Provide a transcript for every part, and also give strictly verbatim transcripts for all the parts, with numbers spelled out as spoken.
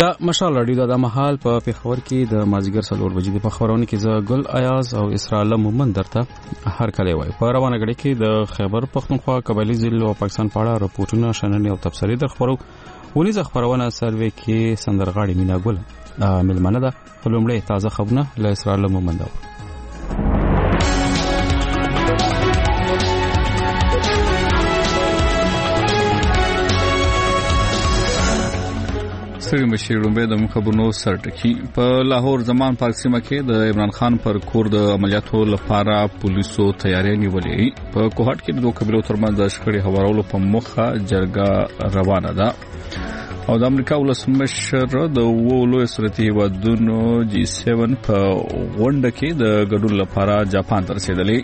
دا مشال رادیو د محل په پیښور کې د مازیګر څلور بجې په خبرونه کې ز ګل ایاز او اسرائیل مومن درته هر کله وای په روانه غړي کې د خیبر پختونخوا قبایلی ضلع او پاکستان په اړه راپورټونه شننې او تفصیلي د خبرو ونیزه خبرونه سروې کې سندرغاړي مینا ګل ملمنه ده په لومړی تازه خبرونه له اسرائیل مومن ده. سړي مشر لومبه د مخبرونو سرټکی په لاهور زمان پاک سیمه کې د عمران خان پر کور د عملیاتو لپاره پولیسو تیاری نیولې په کوهټ کې د دوه قبیلو ترمنځ د شخړې هوارولو په مخه جرګه روانه ده او د امریکا ولسمشر د وولو سرتي ودونو جی سیون په غونډه کې د ګډون لپاره جاپان ته رسیدلې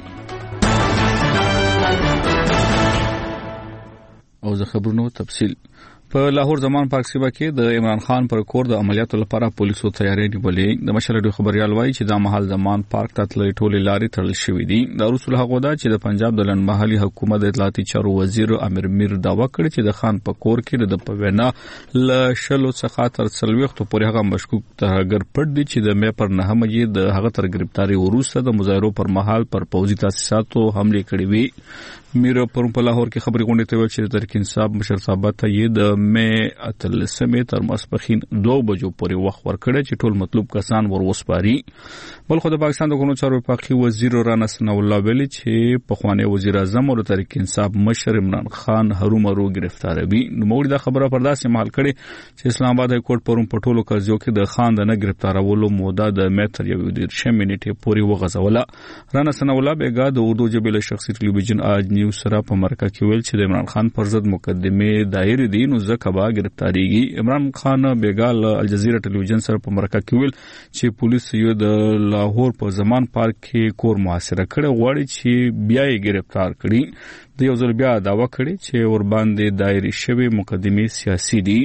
او زه خبرونو تفصیل په لاهور زمان پاک سیمه کې د عمران خان پر کور د عملیاتو لپاره پولیسو تیاری نیولې د مشرډو خبريال وایي چې د محل زمان پارک ته تللې ټولې لارې تړل شوې دي د رسول هغه دا چې د پنجاب د لنډمهالي حکومت د اطلاعاتي چارو وزیر امیر میر داوا کړی چې د خان په کور کې د پوینا ل شلو څخه تر څلويختو پورې هغه مشکوک ترګر پټ دي چې د مې پر نه مې د هغه تر گرفتاری وروسته د مظاهرو پر مهال پر پوځي تاسیساتو حمله کړې وي میر پر په لاهور کې خبري غونډه ته ویل چې تر کې انصاف مشر صاحب ته یې د مې اتلسمه تر ماسپخین دوه بجو پورې وخت ورکړی چې ټول مطلوب کسان ور وسپاري بل خو د پاکستان د قانون چارو وفاقي وزیر رانا ثنا الله ویلي چې په خوانه وزیر اعظم او تحریک انصاف مشر عمران خان هرومرو گرفتاروي نو موږ د خبره پرداسه مال کړي چې اسلام آباد کورټ پروم پټولو کزیو کې د خان د نه گرفتارولو موده د متر یو ډیر شمه نیټه پورې وغځوله رانا ثنا الله بیګا د اردو جبل شخصي ټلویزیون اج نیوز سره په مرکه کې ویل چې د عمران خان پر ضد مقدمه دایر دي نو ځکه با گرفتاریږي عمران خان بیګال الجزیره ټلویزیون سره په مرکه کې ویل چې پولیس یو د لاهور په زمان پارک کې کور محاصره کړ غواړي چې بیا یې گرفتار کړي د یو ځل بیا داوا کړي چې ور باندې دایري شوی مقدمه سیاسي دي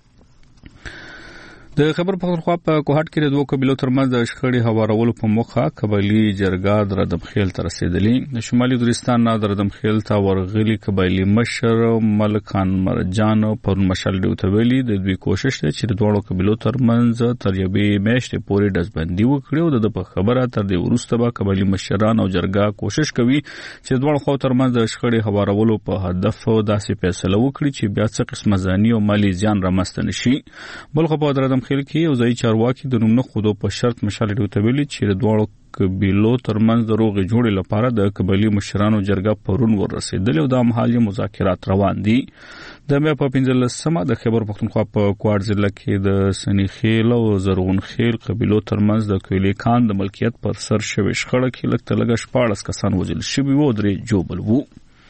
د خبر پختونخوا په کوهټ کې د دوه قبیلو ترمنځ د شخړې هوارولو په مخه قبایلی جرګه د ردمخیل ته رسیدلې د شمالي دوستان نه د ردمخیل ته ورغلي قبایلی مشر ملک خان مرجان پر مشال ډیوته ویلي د دوی کوشش دی چې د دوه قبیلو ترمنځ تر یوې میاشتې پورې دزبندي وکړي او د په خبره تر دې وروسته به قبایلی مشران او جرګه کوشش کوي چې دوه خو ترمنځ د شخړې هوارولو په هدف داسې فیصله وکړي چې بیا څه قسمه ځاني او مالی زیان رامنځته نشي بل خو په دردم خل کې یو ځای چارواکي د نوم خودو په شرط مشال ډیوته ویلي چې د دوه قبیلو ترمنځ د روغې جوړې لپاره د قبایلی مشرانو جرګه پرون ورسېدل او د محلي مذاکرات روان دي د مې په پنځلسمه د خیبر پختونخوا په کوټ ضلع کې د سنی خیل او زرغون خیل قبیلو ترمنځ د کویلی خان د ملکیت پر سر شوی شخړه کې لکه لګ شپاړس کسان وژل شوي وو درې جوبل وو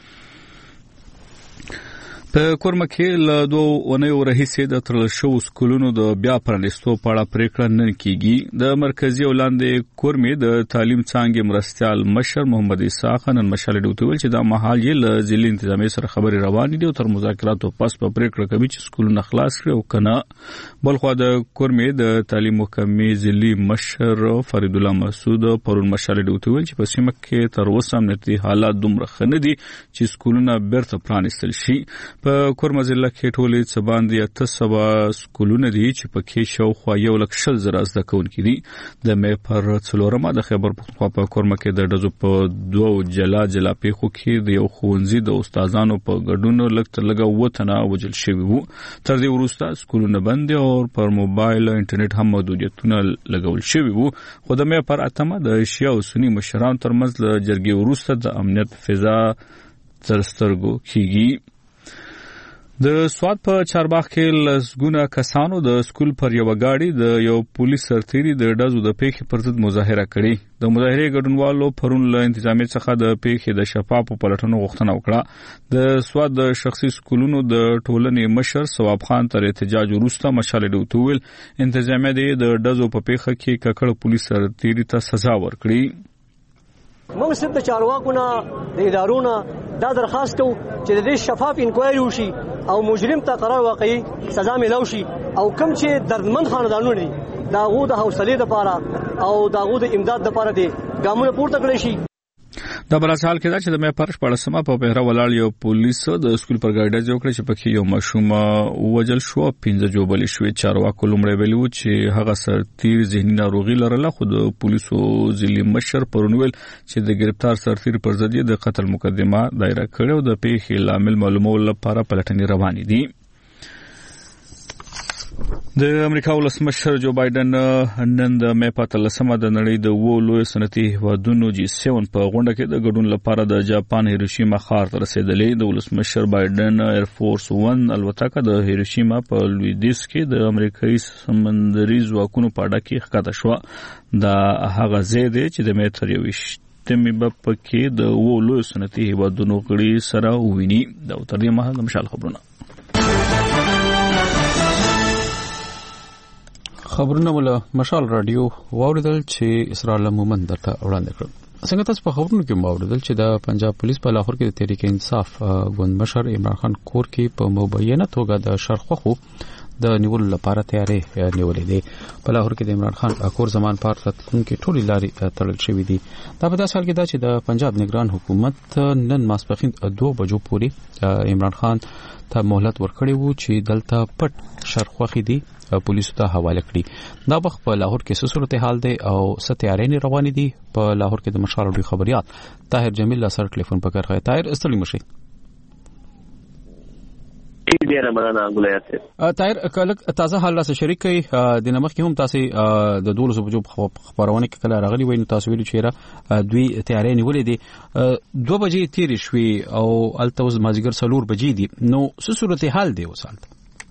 په کورمه کې له دوه اونیو راهیسې د ترل شو سکولونو د بیا پرانیستو په اړه پریکړه نن کیږي د مرکزی ولاندې کورمه د تعلیم څنګه مرستيال مشر محمد اسحاق نن مشال ډوته ویل چې د محل یې له ځلې انتظامی سره خبري روان دي او تر مذاکراتو پس په پریکړه کوي چې سکولونه خلاص کړي او کنه بل خو د کورمه د تعلیم محکمې ځلې مشر فرید الله مسعود پرون مشال ډوته ویل چې په سیمه کې تر اوسه امنیتي حالات دومره خنه دي چې سکولونه بیرته پرانیستل شي په کورمه ضلع کې ټولې څه باندې اته سوه سکولونه دي چې پکې شاوخوا یو لک شل زره زده کوونکي دي د مې پر څلورمه د خیبر پختونخوا په کورمه کې د ډزو په دوه جلا جلا پیښو کې د یو ښوونځي د استادانو په ګډون لږ تر لږه اووه تنه وژل شوي وو تر دې وروسته سکولونه بند دي او پر موبایل او انټرنیټ هم محدودیتونه لګول شوي وو خو د مې پر اتمه د شیعه او سني مشرانو ترمنځ له جرګې وروسته د امنیت فضا تر سترګو کیږي د سواد په چارباغ کې لسګونه کسانو د سکول پر یو غاډي د یو پولیس سرتيري د ډزو د پیښې پر ضد مظاهره کړې د مظاهره ګډونوالو پرون له انتظامی څخه د پیښې د شفافو پلټنو غوښتنه وکړه د سواد د شخصي سکولونو د ټولنې مشر ثواب خان تر احتجاج وروسته مشال ډوتویل انتظامی د ډزو په پیښه کې ککړ پولیس سرتيري ته سزا ورکړي موږ ست د چارواکونو د ادارونو دا درخواست کوو چې د دې شفاف انکوایري وشي او مجرم ته قرار واقعي سزا ملو شي او کوم چې دردمن خاندانونه دي داغو د حوصله لپاره او داغو د امداد لپاره دي ګامونه پورته کړی شي د براسال کې دا چې د مې پرش پړسمه په بهره ولاړ یو پولیس د سکول پر ګایډ جوړ کړ چې پکې یو مشوم وجل شو پنځه جوبل شوې چارواکو لومړی ویلو چې هغه سرتیر ذهني ناروغي لرله خو د پولیسو ضلع مشر پرونول چې د گرفتار سرتیر پر ضد د قتل مقدمه دایره کړې او د پیښې لامل معلومول لپاره پلټنې روانې دي. د امریکا ولسمشر جو بایدن نن د مې په تلسمه د نړۍ د وو لوی صنعتي هیوادونو جی سیون په غونډه کې د ګډون لپاره د جاپان هیروشیما ښار ته رسیدلې. د ولسمشر بایدن ایر فورس ون الوتکه د هیروشیما په لویدیس کې د امریکایي سمندري ځواکونو په اډه کې ښکته شو. دا هغه ځای دی چې د مې تر یویشت تمې په پکې د وو لوی صنعتي هیوادونو غړي سره وویني. دا تر دې مهال د مشال خبرونه خبرونه ول مشال رادیو واوریدل چې اسرائیل مومن درته وړاندې کړ. څنګه تاسو په خبرونو کې واوریدل چې د پنجاب پولیس په لاهور کې د تحریک انصاف ګوند مشر عمران خان کور کې په مبینه توګه د شرخخو د نیول لپاره تیارې نیولې دي. په لاهور کې د عمران خان کور زمان پارک راتلونکي ټولي لارې تړل شوې دي. دا په داسې حال کې دا چې د پنجاب نگران حکومت نن ماسپخین دوه بجو پورې عمران خان ته مهلت ورکړی وو چې دلته پټ شرخوخي دي پولیسو ته حواله کړي. دا وخت په لاهور کې څه صورتحال دی او څه تیارې روانې دي. په لاهور کې د مشال ډوی خبريات طاهر جمیل لا سره ټلیفون پکړ غي. طاهر استلی مشي ډیره مننه غوړیاته. طاهر کله تازه حال سره شریک کړي د نمخ کې هم تاسو د دولس بجو خبرونه کې کله راغلي وای نو تاسو ویل چې را دوی تیارې نیولې دي. دوه بجې تیر شوي او التوز مازیګر سلور بجې دي. نو څه صورتحال دی وسالت؟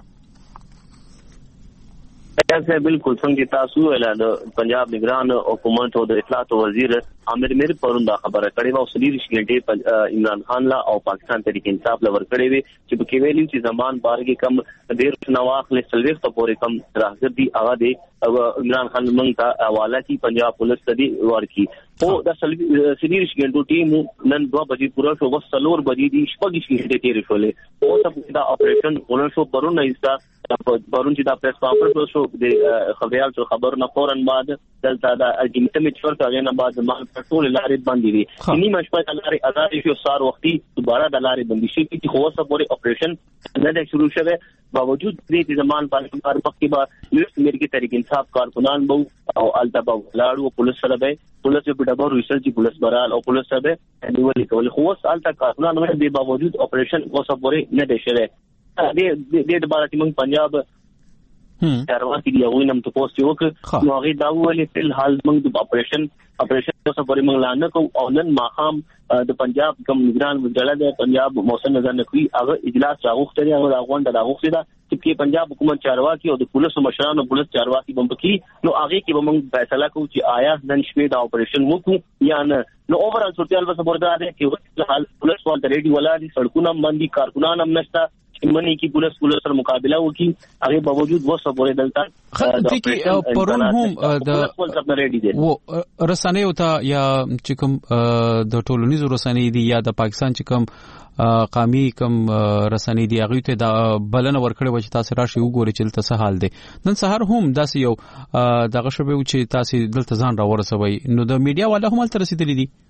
ایسے بالکل څنګه تاسو ویل د پنجاب نگران حکومت او د اطلاعات وزیر عامر میر پروندا خبره کړې و سلیری شګنټي عمران خان لا او پاکستان تحریک انصاف لور کړې وي چې په کې ویلي چې زمان بارګه کم ډیر نواخ له سلويخ ته پورې کم راځي دي هغه دی عمران خان مونږ ته حواله کی پنجاب پولیس ته دی ورکی او د سلیری شګنټو ټیم نن دوه بجې پورا شو وسلور بجې دي شپږ شګنټي تیر شولې او تاسو دا اپریشن ولر شو پرونه ایستا پرون چې دا پریس کانفرنس شو د خبريال څخه خبر نه فورن بعد دلته دا الټیمیټم چې ورته غنه بعد ما ټول لارې باندې دي نیمه شپه د لارې آزاد شو سار وختي دوباره د لارې بندي شي چې خو اوسه پورې اپریشن نه شروع شوه. باوجود دې زمان په کار وخت به یو امریکای تحریک انصاف کارکنان بو او التبا لاړو پولیس سره به پولیس په ډبر ریسرچ پولیس برال او پولیس سره نیولې کول خو اوس الته کارکنان به باوجود اپریشن اوسه پورې نه دي شوه. دې دې د باراتي مونږ پنجاب چارواکي دی غوښنه ته پوسټ وکړ نو هغه دا ولې فل حال موږ د اپریشن اپریشن څه پورې موږ لاندې کو او نن ماقام د پنجاب کم نگران وزارت د پنجاب موسم نظر نکوي هغه اجلاس راغوښته دی هغه غونډه راغوښته ده چې پنجاب حکومت چارواکي او د پولیسو مشرانو پولیس چارواکي بمبکی نو هغه کې به موږ فیصله کوو چې آیا نن شپې دا اپریشن وکړو یا نه. نو اوورال صورتحال به خبردار دی چې حال پولیس ولته ریډي ولادي سړکونه باندې کارکونان هم نشته منی کی پولیس پولیس سره مقابله وکي هغه باوجود وسه پورې دلته د کې پرون هم د و رسنۍ او ته یا چې کوم د ټولنیزو رسنۍ دي یا د پاکستان چې کوم قومي کوم رسنۍ دي هغه ته د بلنه ورکړې و چې تاسو راشي وګورئ چې تاسو څه حال دي. نن سهار هم داسې یو دغه شوه چې تاسو دلته ځان را ورسوي نو د میډیا والا هم تل رسیدلې دي.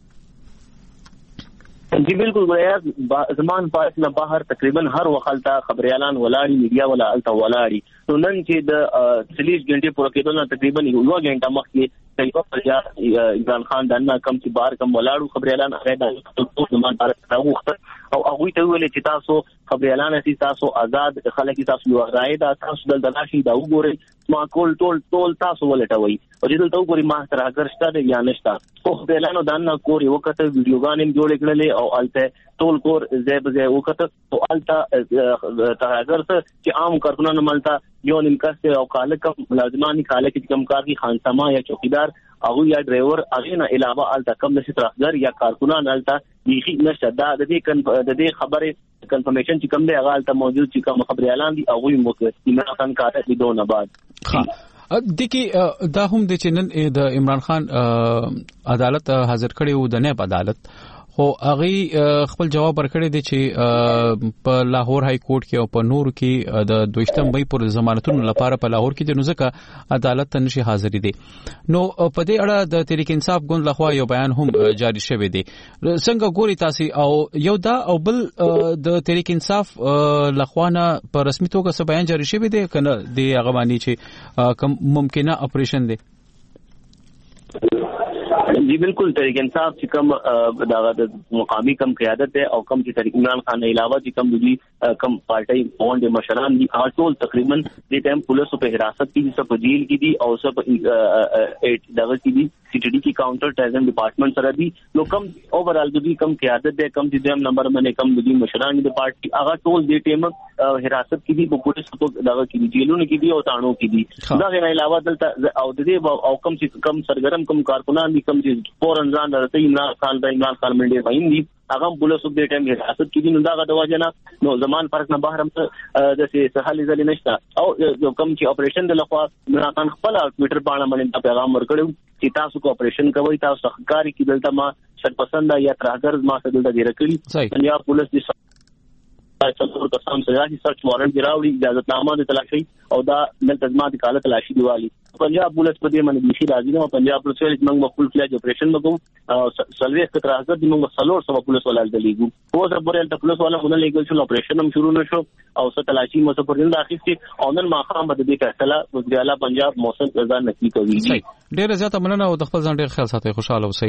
جی بالکل غیا زمان پاس نه بهر تقریبا هر وخت خبريالان ولاړی میډیا ولا الته ولاړی نو نن چې د سلیج غنټه پوره کېدل نه تقریبا یو غنټه مخکې تیو عمران خان دنه کم چې بار کم ولاړو خبريالان هغه د ټول زمان تر وخت او هغه ته ویل چې تاسو خبريالان سي تاسو آزاد خلک تاسو یو راي دا تاسو دل دلاشي دا وګورئ ما کول ټول ټول تاسو ولټوي او چې دلته وګورئ ما تر اگرشته یا نشته خو خبريالانو دنه کور یو کته ویډیوګانې جوړ کړلې او الته ټول کور زیب زی وکړه او الته تر اگرته چې عام کارکونانو ملتا یو نیمکاسته او کاله کم ملازمانی کاله کې کم کار کی خانسما یا چوکیدار او یا ډرایور اغه نه علاوه الته کم نشي ترخګر یا کارکونان الته یخي نشه دا د دې د دې خبره کنفرمیشن چې کم دی هغه الته موجود چې کوم خبريالان دي او وي موږ عمران خان کاته دي دونه بعد دغه دا هم د چنن د عمران خان عدالت حاضر کړي وو د نه عدالت خو هغه خپل جواب ورکړی دی چې په لاهور های کورټ کې او په نور کې د دویشتم مئی پر ضمانتونو لپاره په لاهور کې د نوځکه عدالت ته نشي حاضر دي. نو په دې اړه د تحریک انصاف ګوند لخوا یو بیان هم جاری شوی دی. څنګه ګوري تاسو او یو دا او بل د تحریک انصاف لخوا نه په رسمي توګه څه بیان جاری شوی دی کنه د هغه باندې چې کوم ممکنه اپریشن دی؟ जी बिल्कुल तहरीक इंसाफ چې کم د مقامی کم قیادت او کم چې تحریک عمران خان نه علاوه چې کم دي کم پارټي بوند مشران دي ټول تقریبا د ټیم پولیس په حراست کې دي سب جیل کې دي او سب دغه کې دي سی ټي ډي کې کاونټر ټیرریزم ډپارټمنټ سره دي. نو کم اوورال د دې کم قیادت ده کم چې دیم نمبر باندې کم دي مشران دي پارټي هغه ټول د ټیم حراست کې دي په پولیس په دغه کې دي جیلونو کې دي او تانو کې دي. دا غیر علاوه دلته او د دې او کم چې کم سرګرم کم کارکونان دي کم فورن ځان درته عمران خان د عمران خان منډي باندې دي هغه پولیس په دې ټیم حراست کې دي. نو دا غو وجنه نو زمان فرق نه بهر هم د سهال ځل نشته او کوم چې اپریشن د لخوا عمران خان خپل ټوئیټر باندې باندې پیغام ورکړو چې تاسو کو اپریشن کوي تاسو ښکاری کې دلته ما شت پسند یا ترهګر ما څه دلته ډیر کړی پنجاب پولیس دي څلور کسان سره سرچ وارنټ راوړي اجازه نامه د تلاشي او دا د تضمین کاله تلاشي دیوالي پنجاب پولیس په دې باندې مشي راځي نو پنجاب پولیس ولې موږ خپل فلاج اپریشن وکړو او سلوي کتر حاضر دي موږ څلور سو پولیس ولال دلیګو او زه پرې ته پولیس والا غوډه لیګل شو اپریشن هم شروع نشو او څه تلاشي مو څه پرې داخل شي او نن ما خام بده دې فیصله وزیراله پنجاب موسم ځان نکي کوي. ډېر زیاته مننه او د خپل ځان ډېر خیال ساتي خوشاله اوسئ.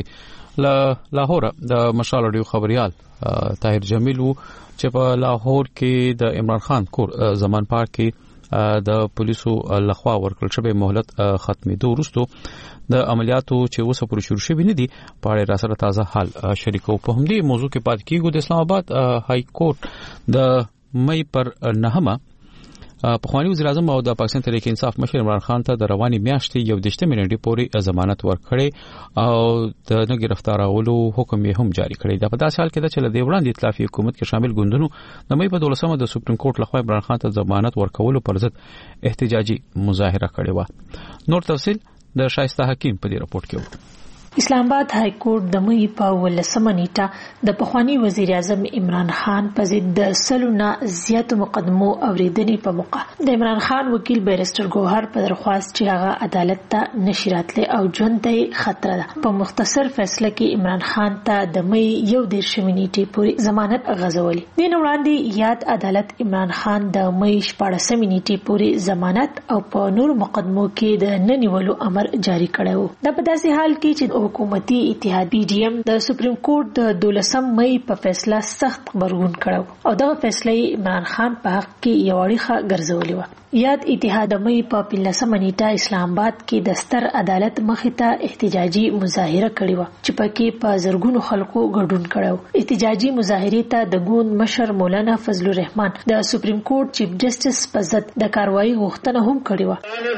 ل لاهور د مشال اډیو خبريال طاهر جمیل وو چې په لاهور کې د عمران خان کور زمان پارک کې د پولیسو لخوا ورکړل شوی مهلت ختمېدو وروسته د عملیاتو چې اوس پورې شروع شوي نه دي په اړه را سره تازه حال شریکو. په همدې موضوع کې پات کیږو د اسلام آباد های کورټ د مئی پر نهمه پخوانی وزیر اعظم او د پاکستان تحریک انصاف مشر عمران خان ته د رواني میاشتې یو دشته منټي پورې ضمانت ورکړي او د نه گرفتارولو حکم یې هم جاری کړی. دا په داسې حال کې ده چې له دې وړاندې ائتلافي حکومت کې شامل ګوندونو د مئی په دولسمه د سپریم کورټ لخوا عمران خان ته ضمانت ورکولو پر ضد احتجاجي مظاهره کړې و. نور تفصيل د شایسته حکیم په دې راپورټ کې و. اسلام آباد های کورټ د مئی په ولسمه نیټه د پخوانی وزیر اعظم عمران خان په ضد د سلونه زیاتو مقدمو اوریدنې په موقع د عمران خان وکیل بیرستر ګوهر په درخواست چې هغه عدالت ته نشي راتلی او ژوند ته خطر ده په مختصر فیصله کې عمران خان ته د مئی یو دیرشمې نیټې پورې ضمانت غځولې. د وړاندې یاد عدالت عمران خان د مئی شپاړسمې نیټې پورې ضمانت او په نور مقدمو کې د ننیولو امر جاری کړو. دا په داسې حال کې چې حکومتي اتحاد پی ډی ایم د سپریم کورټ د دولسم مئی په فیصله سخت خبرګون کړو او دا فیصله عمران خان په حق کې یو اړیخه ګرځولې و. یاد اتحاد مئی په پنځمه نیټه اسلام آباد کې د ستر عدالت مخې ته احتجاجي مظاهره کړې و چې پکې په زرګونو خلکو ګډون کړو. احتجاجي مظاهرې ته د ګوند مشر مولانا فضل الرحمن د سپریم کورټ چیف جسټس په ضد د کاروایی غوښتنه هم کړې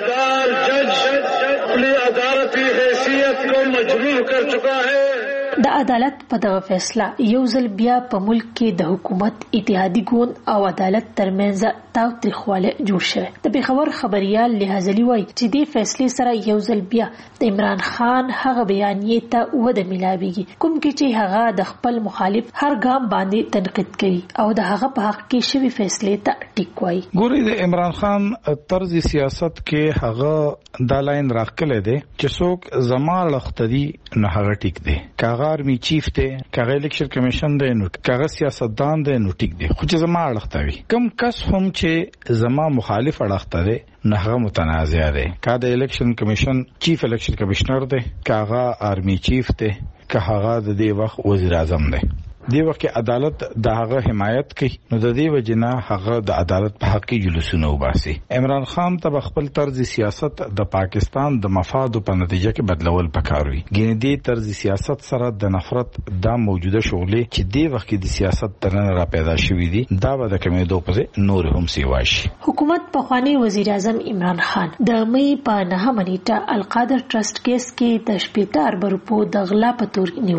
و. अपनी अदालती हैसियत को मजबूर कर चुका है. د عدالت په دغه فیصله یو ځل بیا په ملک کې د حکومت اتحادی ګوند او عدالت ترمنځ تاوتریخواله جوړ شوه. د پیښور خبريال لحاظلی وایي چې دې فیصلې سره یو ځل بیا د عمران خان هغه بیانیه ته وده ملاويږي کوم کې چې هغه د خپل مخالف هر ګام باندې تنقید کوي او د هغه په حق کې شوی فیصلې ته ټیک وایي. ګوري د عمران خان طرز سیاست کې هغه د لاین راخلې دي چې څوک زمال لختدي نه هغه ټیک دي. کاغه آرمی چیف ته کاغه الیکشن کمیشن دی نو کاغه سیاستدان دی نو ټیک دی خو چې زما اړختوي کم کس هم چې زما مخالف اړخته دی نه هغه متنازع دی. کاغه الیکشن کمیشن چیف الیکشن کمشنر دی کاغه آرمی چیف دی کاغه د دې وخت وزیر اعظم دی. دی وخت عدالت د هغه حمایت کوي نو د دې وجنه هغه د عدالت په حق کې جلوسونه وباسي. عمران خان ته خپل طرز سیاست د پاکستان د مفاد په نتیجه کې بدلول پکاروي. ګینه دې طرز سیاست سره د نفرت د موجوده شغلې چې دی وخت د سیاست ترنه را پیدا شوې دي دا به د کمیدو په نور هم سیواشي. حکومت په خواني وزیر اعظم عمران خان د مئی په نهمه نیټه القادر ټرست کیس کې د شپږ ارب روپو د غلا په تور نیولیو.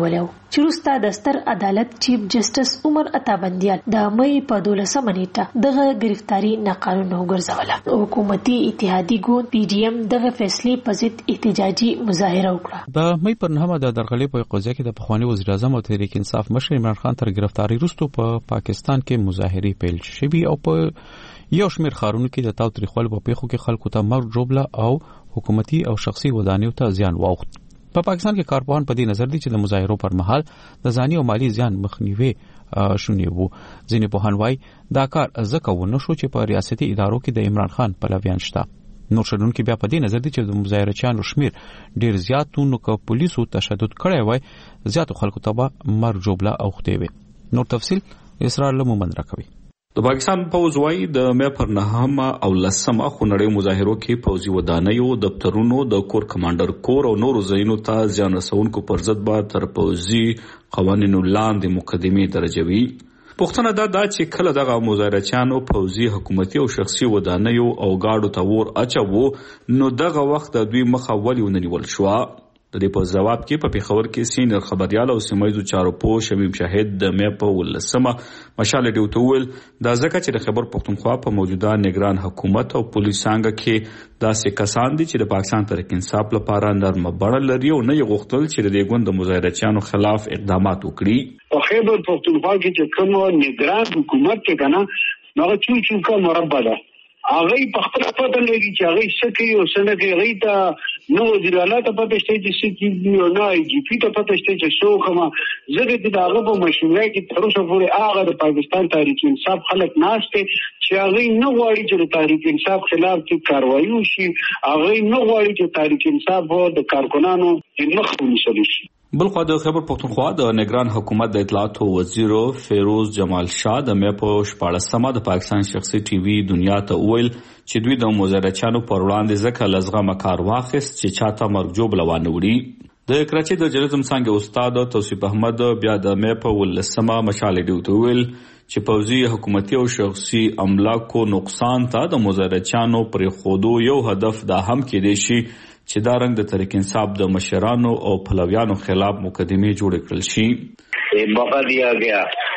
چې وروسته د ستر عدالت چیف جسټس عمر عطا بندیال د مې په دولسمه نیټه دغه گرفتاری ناقانونه وګرځوله. حکومتي اتحادي ګوند پی ډی ایم دغه فیصلې په ضد احتجاجي مظاهره وکړه. د مې پر نهمه د درغلې په قضیه کې د پخوانی وزیر اعظم او تحریک انصاف مشر عمران خان تر گرفتاری وروسته په پا پاکستان کې مظاهرې پیل شوې او په یو شمېر ښارونو کې د تاوتریخوالي په پیښو کې خلکو ته مرګ ژوبله او حکومتي او شخصي ودانیو ته زیان واوښت. په پاکستان کې کارپوهان په دې نظر دي چې د مظاهرو پر مهال د ځاني او مالی زیان مخنیوي شونې وو. ځینې پوهان وایي دا کار ځکه ونه شو چې په ریاستي ادارو کې د عمران خان پلویان شته. نور شنونکي بیا په دې نظر دي چې د مظاهرچیانو شمیر ډیر زیات و، نو که پولیسو تشدد کړی وای زیاتو خلکو ته به مرګ ژوبله اوښتې وي. نور تفصیل اسرار لمومند راکوي. د پاکستان پوز وايي د مې پر نهمه او لسمه خونړۍ مظاهرو کې پوزي ودانیو، دفترونو، د کور کمانډر کور او نورو ځایونو ته ځان رسونکو پر ضد به تر پوزي قوانینو لاندې مقدمې درجوي. پښتنه دا دا چې کله دغه مظاهرچیانو پوزي حکومتي او شخصي ودانیو او گاډو ته ور اچو نو دغه وخت د دوی مخه ولې ونیول شو. د دې په جواب کې په پیښور کې سینیئر خبريال او سیمایي چارو پوه شمیم شاهد د مې په ولسمه مشال ډیو تول دا ځکه چې د خبر پښتونخوا په موجوده نگران حکومت او پولیس څنګه کې داسې کسان دي چې د پاکستان تحریک انصاف لپاره نرمه بڼه لري او نه یې غوښتل چې د ګوند مظاهرچیانو خلاف اقدامات وکړي. په خبر پښتونخوا کې چې کوم نگران حکومت کې کنه نو چو چو کا مربع ده هغه په خپل پته لګي چې هغه سکه او سنګه هغه ته نو وزیر اعلی ته پته شته چې سکه یو نه ای جی پی ته پته شته چې شو کومه زګه د هغه په مشورې کې تر اوسه پورې هغه د پاکستان تحریک انصاف خلک ناشته چې هغه نه غواړي چې د تحریک انصاف خلاف کی کاروایی وشي، هغه نه غواړي چې تحریک انصاف د کارکونانو مخ ونیسل شي. بلخوا د خبر پښتونخوا د نگران حکومت د اطلاعات وزیر فیروز جمال شاه د مې په شپاړسمه د پاکستان شخصي ټي وي دنیا ته ویل چې دوی د مظاهرچیانو پر وړاندې ځکه لزغه کار واخیست چې چاته مرګ ژوبله وانه وړي. د کراچۍ د جرنالزم څانګې استاد توصیف احمد بیا د مې په ولسمه مشال ډیو ته ویل چې پوځي حکومتي او شخصي املاکو نقصان ته د مظاهرچیانو پر خودو یو هدف دا هم کېدی شي چې دا رنګ د تحریک انصاف د مشرانو او پلویانو خلاف مقدمې جوړ کړل شي. موقع دیا گیا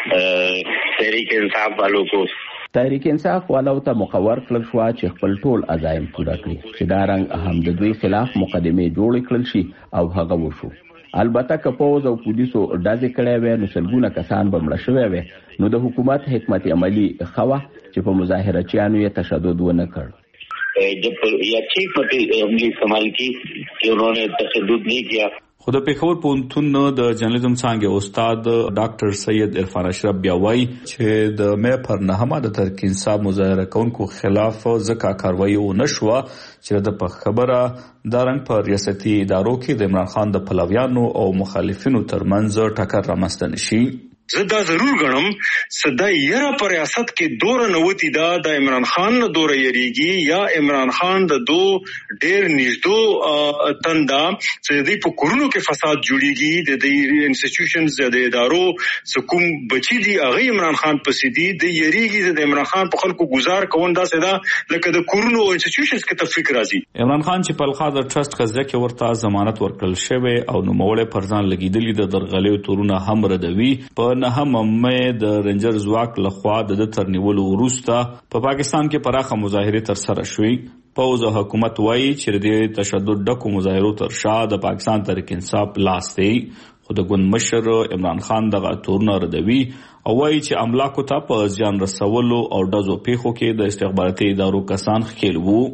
تحریک انصاف والوں کو تحریک انصاف والو ته مقور کړل شو چې خپل ټول عزایم پوره کړي چې دا رنګ هم د دوی خلاف مقدمې جوړ کړل شي او هغه وشو. البته که پوز او پولیسو ډازې کړې وې نو سلګونه کسان به مړه شوي وي، نو د حکومت حکمت عملی خوا چې په مظاهرچیانو یې تشدد ونه کړ. جب یہ اچھی عملی استعمال کی کہ انہوں نے تشدد نہیں کیا. خو د پیښور پوهنتون د جرنالزم څانګې استاد ډاکټر سید عرفان اشرف بیا وایي چې د مې پر نهمه د تحریک انصاف مظاهره کوونکو خلاف ځکه کاروایی ونه شوه چې د په خبره دا رنګ په ریاستي ادارو کې د عمران خان د پلویانو او مخالفینو ترمنځ ټکر رامنځته نشي. زه دا ضرور غنم صدا یره پر ریاست کې دور نوتی دا د عمران خان نه دور یریږي یا عمران خان د دو ډیر نږدې تندا چې د په کورونو کې فساد جوړیږي د دې انسټیټیوشنز د ادارو سکوم بچی دي هغه عمران خان پسې دي د یریږي د عمران خان په خلکو گزار کوون دا صدا لکه د کورونو انسټیټیوشنز کې تفکر راځي. عمران خان چې په الخاطر ټرست قضیه کې ورته ضمانت ورکړل شوی او نوموړی پر ځان لګیدلی د درغلیو تورونه هم ردوي. په نه هم مې د رنجر ځواک لخوا د تر نیولو وروسته په پاکستان کې پراخه مظاهرې تر سره شوې. پوز او حکومت وایي چې د تشدد ډکو مظاهرو تر شا د پاکستان تحریک انصاف لاس دی، خو د ګوند مشر عمران خان دغه تورونه ردوي او وایي چې املاکو ته په ځان رسولو او ډزو پیښو کې د استخباراتي ادارو کسان ښکېل وو.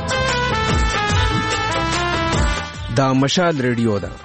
دا مشال ریډیو ده.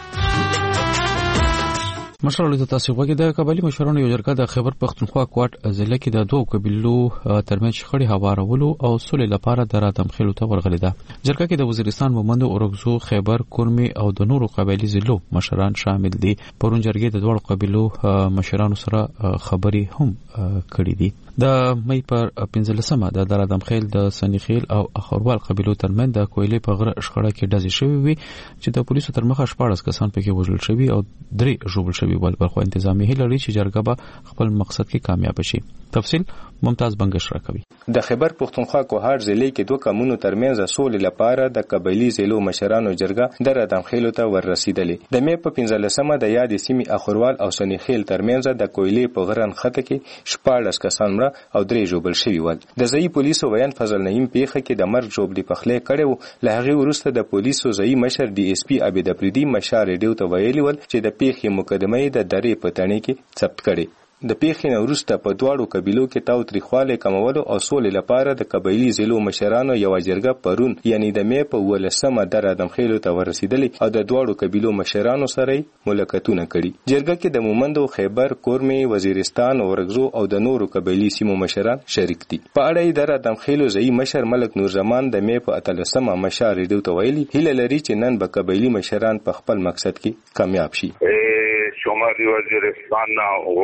مشرانو ته تاسو وګورئ د قبایلی مشرانو یو جرګه د خیبر پښتونخوا کوټ ضلع کې د دوه قبیلو ترمنځ شخړې هوارولو او سولې لپاره د رادم خېلو ته ورغلې ده. جرګه کې د وزیرستان مومند اورګزو خیبر کورمي او د نورو قبایلی ضلعو مشران شامل دي. پرون جرګې د دوه قبیلو مشرانو سره خبرې هم کړې دي. د مې پر پنځلسمه د رادم خېل د سنیخیل او اخروال قبیلو ترمنځ د کویلې په غره شخړه کې ډزې شوې وي چې د پولیسو تر مخه شپږ کسان پکې وژل شوي او درې ژوبل شوي شوی ول پر خو انتظامی هلري چې جرګه به خپل مقصد کې کامیاب شي. تفصیل ممتاز بنگش راکوي. د خیبر پختونخوا کوهاټ ضلع کې دوه کمونو ترمنځ سولې لپاره د قبایلی ضلعو مشرانو جرګه د ردمخیلو ته ور رسیدلې. د مې په پنځلسمه د یادې سیمې اخروال او سنیخیل ترمنځ د کویلې په غرن خطه کې شپاړس کسان مړه او درې ژوبل شوي ول. د ځایي پولیسو ویان فضل نعیم پیښه کې د مرګ ژوبلې پخلی کړی و. له هغې وروسته د پولیسو ځایي مشر ډي اس پي عبید افریدي مشال ریډیو ته ویلي ول چې د پیښې مقدمه یې د درې په تڼۍ کې ثبت کړې. د پیښې نه وروسته په دواړو قبیلو کې تاوتریخوالی کمولو او سولې لپاره د قبایلي ضلعو مشرانو یوه جرګه پرون یعنې د مې په اوولسمه د ردمخیلو ته ورسېدلې او د دواړو قبیلو مشرانو سره یې ملاقاتونه کړي. جرګه کې د مومندو، خیبر، کورمې، وزیرستان، اورګزو او د نورو قبایلي سیمو مشران شریک دي. په اړه یې د ردمخیلو ځایي مشر ملک نورزمان د مې په اتلسمه مشال ریډیو ته ویلي هیله لري چې نن به قبایلي مشران په خپل مقصد کې کامیاب شي. شمالی وزیرستان نا و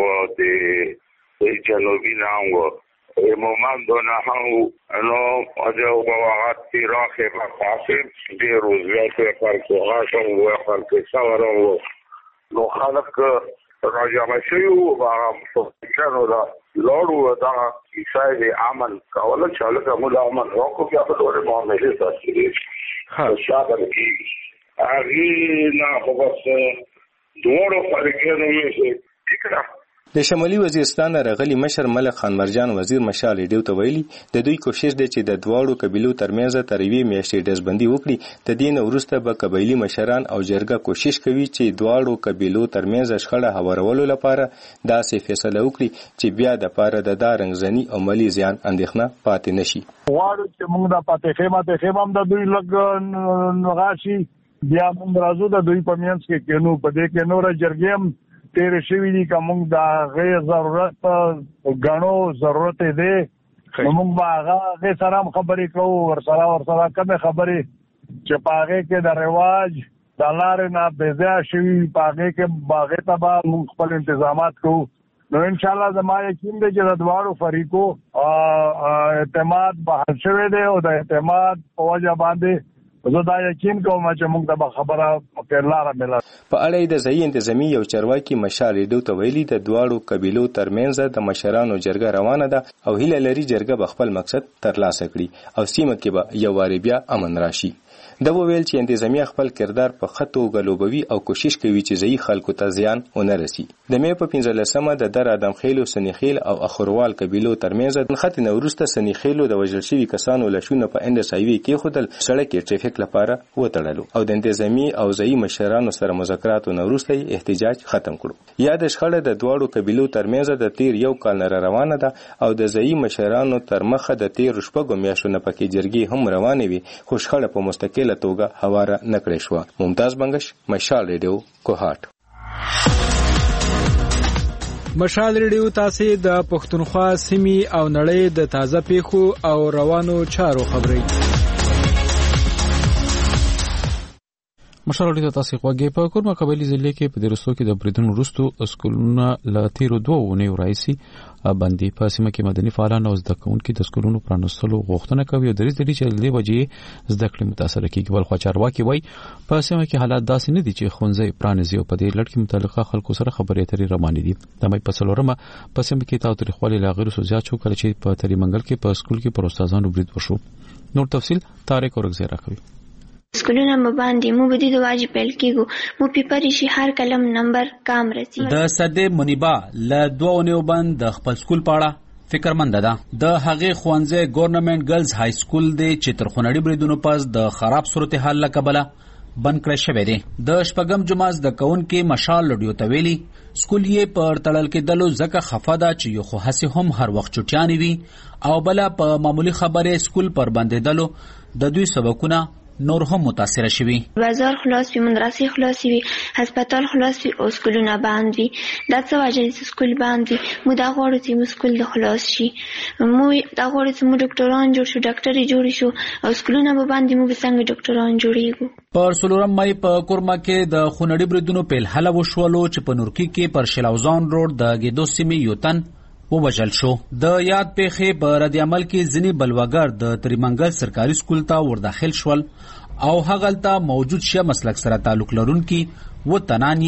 د جنوبی نا و مومندو نا هم نو اجو بواغات تیراخ بقاسم دی روزیات خلق غاشم و خلق سورم و نو خلق راجع شیو و فکرانو دا لارو دا ایسای عمل کاولا چاله که مولا عمل راکو بیا به دور معامله داشتی شاید کی اگی نا بس دوړو فارقینو می ټیکړه. د شمالي وزیرستان راغلي مشر ملک خان مرجان وزیر مشال ریډیو ته ویلي د دوی کوشش دی چې د دواړو قبیلو ترمنځ تر یوې میاشتې ډزبندي وکړي. د دې نه وروسته به قبایلي مشران او جرګه کوشش کوي چې دواړو قبیلو ترمنځ شخړه هوارولو لپاره داسې فیصله وکړي چې بیا د پاره د دارنګزني او مالی زیان اندېښنه پاتې نشي. غواړو چې موږ د پاتې خیمه ته خیمه هم د دوی لږ نغاشي بیا موږ راځو د دوی په منځ کې کینو په دې کې نور جرګې هم تیرې شوي دي که موږ د هغې ضرورت ګڼو ضرورت یې دی نو موږ به هغه هغې سره هم خبرې کوو ورسره ورسره کمې خبرې چې په هغې کې د رواج د لارې نه بېځایه شوي په هغې کې به هغې ته به موږ خپل انتظامات کوو. نو انشاءالله زما یقین دی چې د دواړو فریقو اعتماد به حل شوی دی او د اعتماد په وجه باندې زه دا یقین کوم چې موږ ته به خبره په لاره مله. په اړه یې د ځایي انتظامي یو چارواکي مشال ریډیو ته ویلي د دواړو قبیلو ترمنځ د مشرانو جرګه روانه ده او هیله لري جرګه به خپل مقصد ترلاسه کړي او سیمه کې به یو وارې بیا امن راشي. دا وویل چې انتظامیه خپل کردار په ښه توګه لوبوي او کوشش کوي چې ځایي خلکو ته زیان ونه رسي. د مې په پنځلسمه د در ادمخیلو، سنیخیل او اخروال قبیلو ترمنځ د خط نه وروسته سنیخیلو د وژل شوي کسانو لاشونه په انډس هایوي کېښودل، سړک یې ټریفیک لپاره وتړلو او د انتظامي او ځایي مشرانو سره مذاکراتو نه وروسته احتجاج ختم کړو. یاده شخړه د دواړو قبیلو ترمنځ د تیر یو کال نه روانه ده او د ځایي مشرانو تر مخه د تیر شپږو میاشتو نه پکې جرګې هم روانې وي، خو شخړه په مستقل توګه هواره نکړې شو. ممتاز بنگش، مشال ریډیو، کوهاټ. مشال ریډیو تاسو د پښتونخوا سیمې او نړۍ د تازه پیښو او روانو چارو خبري. مشال ریډیو تاسو خوږی په کورما قبایلی ضلع کې په درسو کې د بریدون وروستو اسکولونه لا تیرو دوه ونې ورایسي باندې په سیمه کې مدني فعالان او زده کوونکي د اسکولونو پرانستلو غوښتنه کوي او درې درې چې د وجې زده کړې متاثر کیږي. بل خو چارواکي وای په سیمه کې حالات داسې نه دي چې خونځي پرانیزي او په دې لړ کې متعلقه خلکو سره خبرې اترې روانې دي. د مې په څلورمه په سیمه کې تاوتریخوالي لا غیر سوزیات شو کله چې په تری منګل کې په اسکول کې پر استادانو برید وشو. نور تفصیل طارق اورګزی راکوي. اسکولونه مباندې مو بدی د واجب پیل کیږي مو پیپر شي هر کلم نمبر کام رسی. د صدې منیبا ل دوه نیو بند د خپل سکول پاړه فکرمند ده. د هغې خوانځه ګورنمنت ګرلز های سکول دی چې تر خونړي بریدونو پس د خراب صورتحال لکبله بند کړی شوی دی. د شپږم جماعت د کون کې مشال لډیو تویلی سکول یې پر تړل کېدلو ځکه خفه ده چې یو خو هسې هم هر وخت چټیانې وي او بله په معمولی خبرې سکول پر بندېدلو د دوی سبقونه نور هم متاثر شوي. بازار خلاص وي، مدرسې خلاص وي، هسپتال خلاص وي او سکولونه بند وي. دا څه وجه چې سکول بند وي مو دا غواړو چې مو سکول د خلاص شي، مو دا غواړو چې مو ډاکټران جوړ شو، ډاکټرې جوړ شو او سکولونه به بند مو به څنګه ډاکټران جوړیږو. پر څلورم مای په کورما کې د خونړي بریدونو پیل حل وشولو چې په نورکی کې پر شلاوزان روډ د ګیدو سیمې یو تن ووژل شو. د یاد پیښې په رد عمل کې ځینې بلوګر د تریمنګل سرکاري سکول ته ورداخل شول او هغلته موجود شیا مسلک سره تعلق لرونکي و تنان یې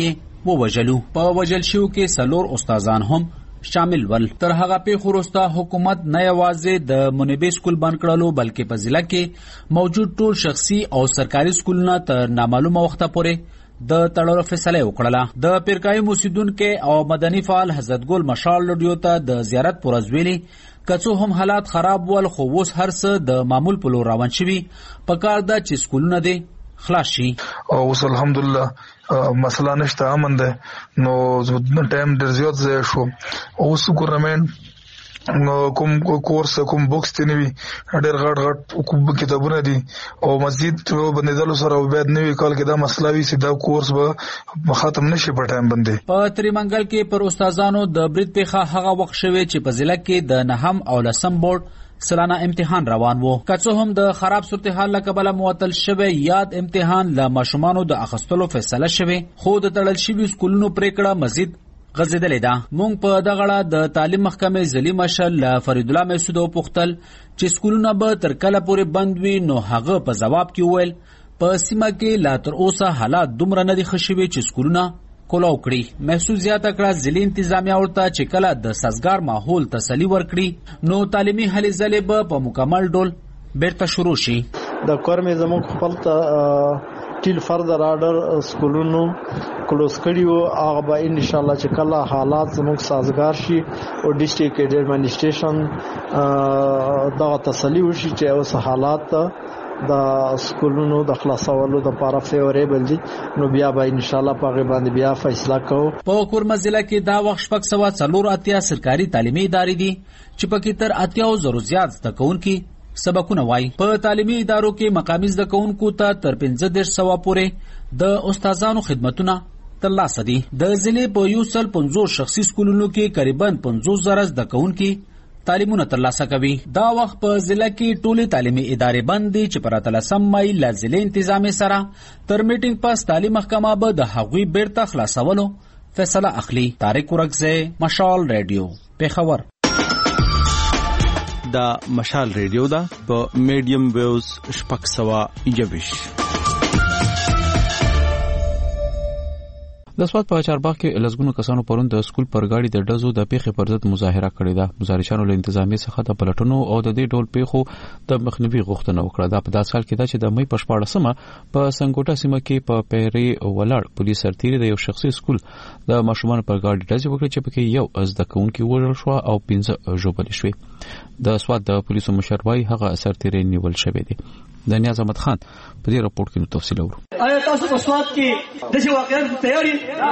ووجلو. په وجل شو کې سلور استادان هم شامل ول. تر هغه پیښو وروسته حکومت نه یوازې د منبع سکول بند کړلو بلکې په ضلع کې موجود ټول شخصي او سرکاري سکولونه تر نامعلومه وخته پورې د تړلو فیصله وکړه. د پیرکای موسیدونکو او مدني فعال حضرت ګل مشال لډیو ته د زیارت پرځویلي کڅو هم حالات خراب ول خو اوس هر څه د معمول په لور روان شوي. په کار ده چې سکولونه دي خلاص شي. اوس الحمدلله مسله نشته امن ده. نو ټایم ډیر زیات ځای شو. اوس ګورنمنت کوم کورس کوم بوکس تی نوی ډېر غټ غټ کوم کتابونه دي او مزید بندیدلو سره باید نوی کال کې دا مسله وي چې دا کورس به ختم نشي په ټایم باندې. په تریمنګل کې پر استادانو د برید پیښه هغه وخت شوه چې په ضلع کې د نهم او لسم بورډ سلانه امتحان روان وو. کڅو هم د خراب صورتحال لکبله معطل شوه یاد امتحان له ماشومانو د اخستلو فیصله شوه خو د تړل شوي سکولونو پریکړه مزید غزیدلې ده. مونږ په دغه اړه د تعلیم محکمې ځلي مشر له فرید الله مسعود وپوښتل چې سکولونه به تر کله پورې بند وي. نو هغه په جواب کې وویل په سیمه کې لا تر اوسه حالات دومره نه دي ښه شوي چې سکولونه کولاو کړي. محسوس زیاته کړه ځلي انتظامیه ورته چې کله د سازګار ماحول تسلي ورکړي نو تعلیمي هلې ځلې به په مکمل ډول بیرته شروع شي. د کورمې زموږ خپل ته ټیل فردر آرډر سکولونو کلوز کړیو هغه به ان شاء الله چې کله حالات زموږ سازگار شي او ډیسټریکټ ایډمنسټریشن دا تسلی وشي چې اوس حالات د سکولونو د خلاصولو د لپاره فیوریبل دي نو بیا به ان شاء الله په باندې بیا فیصله کوو. په کورمه ضلع کې دا وخت شپږ سوه څلور اتیا سرکاري تعلیمي ادارې دي چې پکې تر اتیا زرو زیات زده کوونکي سبقونه وای. په تعلیمي ادارو کې مقامي زده کوونکو ته تر پنځه دېرش سوه پورې د استادانو خدمتونه ترلاسه دي. د ضلع په یو سل پنځوس شخصي سکولونو کې قریبا پنځوس زره زده کوونکي تعلیمونه ترلاسه کوي. دا وخت په ضلع کې ټولې تعلیمي ادارې بند دي چې پر اتلسم مای له ضلع انتظامیې سره تر میټینګ پس تعلیم محکمه به د هغوی بیرته خلاصولو فیصله اخلي. طارق ورکزی، مشال ریډیو، پیښور. دا مشال ریډیو دا په میډیم ویوز شپږ سوه یوویش. د سواد په چارباغ کې لږګونو کسانو پرون د سکول پرګاړي د ډزو د پیښې پر ضد مظاهره کړې ده. مظاهرچیانو له انتظامیې څخه د پلټنو او د دې ډول پیښو د مخنیوي غوښتنه وکړه. دا په داسې حال کې ده چې د مې په شپاړسمه په سنګوټه سیمه کې په پیری ولاړ پولیس سرتیري د یو شخصي سکول د ماشومان پرګاړي ډزې وکړې چې پکې یو زده کوونکی وژل شو او پنځه ژوبل شوي. د سواد د پولیسو مشر وايي هغه سرتیري نیول شوی دی. د نیاز احمد خان په دې راپورټ کې نو تفصیل اورو. آیا تاسو په سواد کې د څه واقعیت تیاری؟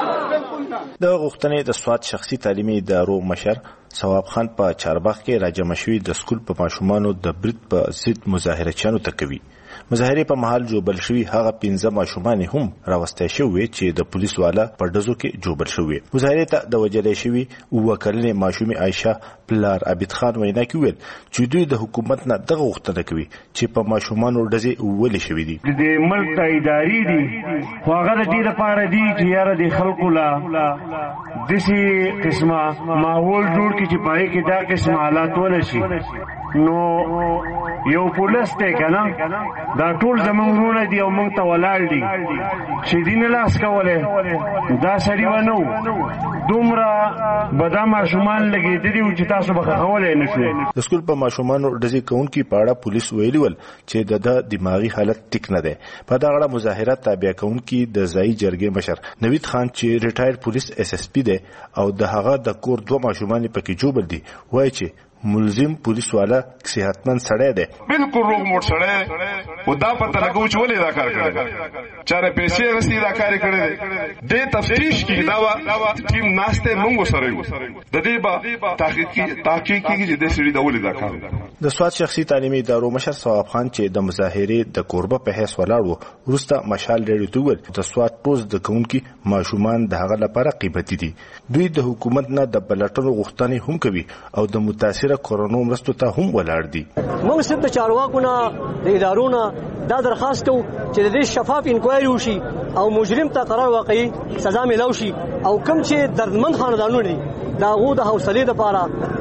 د غوښتنې د سواد شخصي تعلیمي ادارو مشر ثواب خان په چارباغ کې راجم شوی د سکول په ماشومانو د برید په ضد مظاهره چانو تکوي. مظاهره په محل جوبل شوی هغه پنځه ماشومان هم راوستل شوی چې د پولیس والا په دزو کې جوبل شوی. مظاهره ته د وجلې شوی وکړنې ماشومې عائشه پلار عبید خان وینا کوي چې دوی د حکومت نه دغه غوښتنه کوي چې په ماشومانو ډزې ولې شوی دي. د ملک ته اداري دي خو هغه د دې لپاره دي چې یاره د خلکو لا دسی قسمه ماحول جوړ کی چې پای کې دا قسم حالات ولشي. نو یو پولیس ته کنه دا ټول زمونږ ورونه دي او موږ ته ولاړ دي چې دین لاس کوله دا سړی ونه دومره بدا ماشومان لګېدلي و چې تاسو به خولای نه شئ. د سکول په ماشومانو ډزې کوونکي په اړه پولیس ویلي ول چې د دماغي حالت ټیک نه دی. په دغه اړه مظاهرات تابع کوونکي د ځایي جرګې مشر نوید خان چې ریټایر پولیس اس اس پی دی او د هغه د کور دوه ماشومان پکې جوړ دي وایي چې ملزم پولیس والا صحتمند سړی دی. بالکل روغ موټ سړی و دا پته لګو چې ولې دا کار کړی چاره پیسې رسي دا کار کړی د تفتیش کې دا ټیم ناشته مونږ سره یو د دې با تحقیق تحقیق کې چې د سړي دا ولې دا کار. د سواد شخصي تعلیمي ادارو مشر ثواب خان چې د مظاهرې د کوربه په حیث ولاړ وو وروسته مشال ډېر توګل د سواد پوز د کونکي ماشومان د هغه لپاره قیمتي دي. دوی د حکومت نه د بلټنو غوښتنې هم کوي او د متاثر کورونو مرستو ته هم ولاړ دي. موږ صرف د چارواکو نه د ادارو نه دا درخواست کوو چې د دې شفاف انکوایري وشي او مجرم ته قرار واقعي سزا ملو شي او کوم چې دردمند خاندانونه دي دا غو د حوصلې لپاره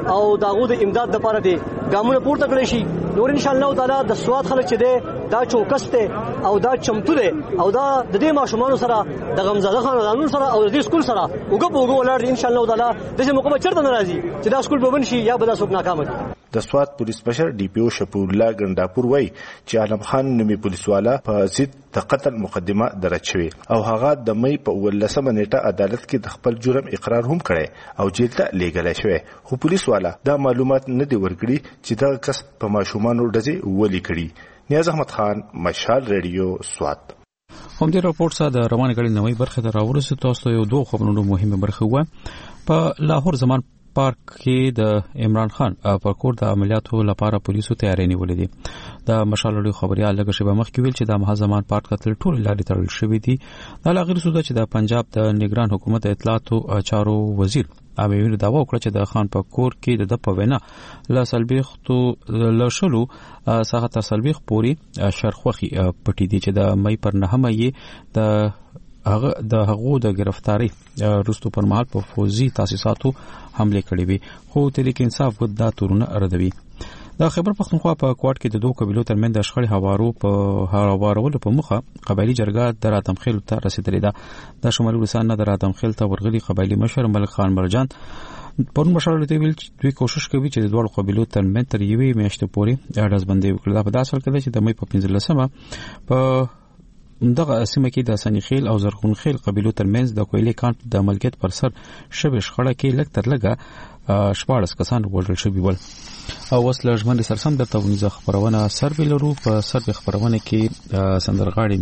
او داغو د امداد لپاره دي ګامونه پورته کړی شي. نور ان شاء الله تعالی د سواد خلک چې دی دا چوکس دی او دا چمتو دی او دا د دې ماشومان سره د غمزاده خاندانونو سره او د دې سکول سره وګ په وګ ولر ان شاء الله تعالی د دې موقع چرته ناراضي چې دا سکول به ونشي یا به دا څوک ناکام دي. د سواد پولیس بشر ډي پی او شپور الله ګنداپور وای چې عالم خان نومي پولیس والا په ضد د قتل مقدمه درج شوی او هغه د مې په ولسمه نیټه عدالت کې د خپل جرم اقرار هم کړی او جیل ته لیږل شوی. خو پولیس والا دا معلومات نه دی ورکړي چې دا کس په ماشومان ډزې ولي کړي. نیاز احمد خان، مشال ریډیو، سواد. هم دې راپورټ سره د روانه غړي نوې برخه ته راورسېدو. تاسو یو دوه خبرونو مهمه برخه و په لاهور زمان پارک کې د عمران خان پر کور د عملیاتو لپاره پولیسو تیاری نیولې دي. د مشال ریډیو خبريال لږ شی به مخکې ویل چې د مهزمان پارک ته ټول لارې تړل شوې دي. دا لاغیر سوده چې د پنجاب د نگران حکومت اطلاعاتو چارو وزیر امیر داوا وکړه چې د خان په کور کې د په وینا لا سلبيختو لشلو ساعت تر سلبيخ پوری شرخوخي پټی دي چې د مې پر نهمه یې د هغه د هغو د گرفتاری رستو پر مهال په فوزي تاسیساتو حمله کړې وي. خو تحریک انصاف ود دا تورونه اردوي. د خیبر پختونخوا په کوټ کې د دوه قبيلو ترمنځ د شخړې هوارو په هوارولو په مخه قبایلی جرګه د راتم خیل ته رسیدلې ده. د شمالي ولسان نه د راتم خیل ته ورغلي قبایلی مشر ملک خان مرجان پرون مشر ته ویل چې دوی کوشش کوي چې د دوه قبيلو ترمنځ تر یوې میاشتې پورې اړه‌بندي وکړي. دا په داسې حال کې چې د مې په پنځلسمه په دغه سیمه کې د سنی خیل او زرغون خیل قبيلو ترمنځ د کویلې کانت د ملکیت پر سر شبه شخړه کې لږ تر لږه شپاړس کسان وژل شوي ول. او وسله ژوند سرسم د تونیزه خبرونه سروي لرو. په سروي خبرونه کې سندرغاړي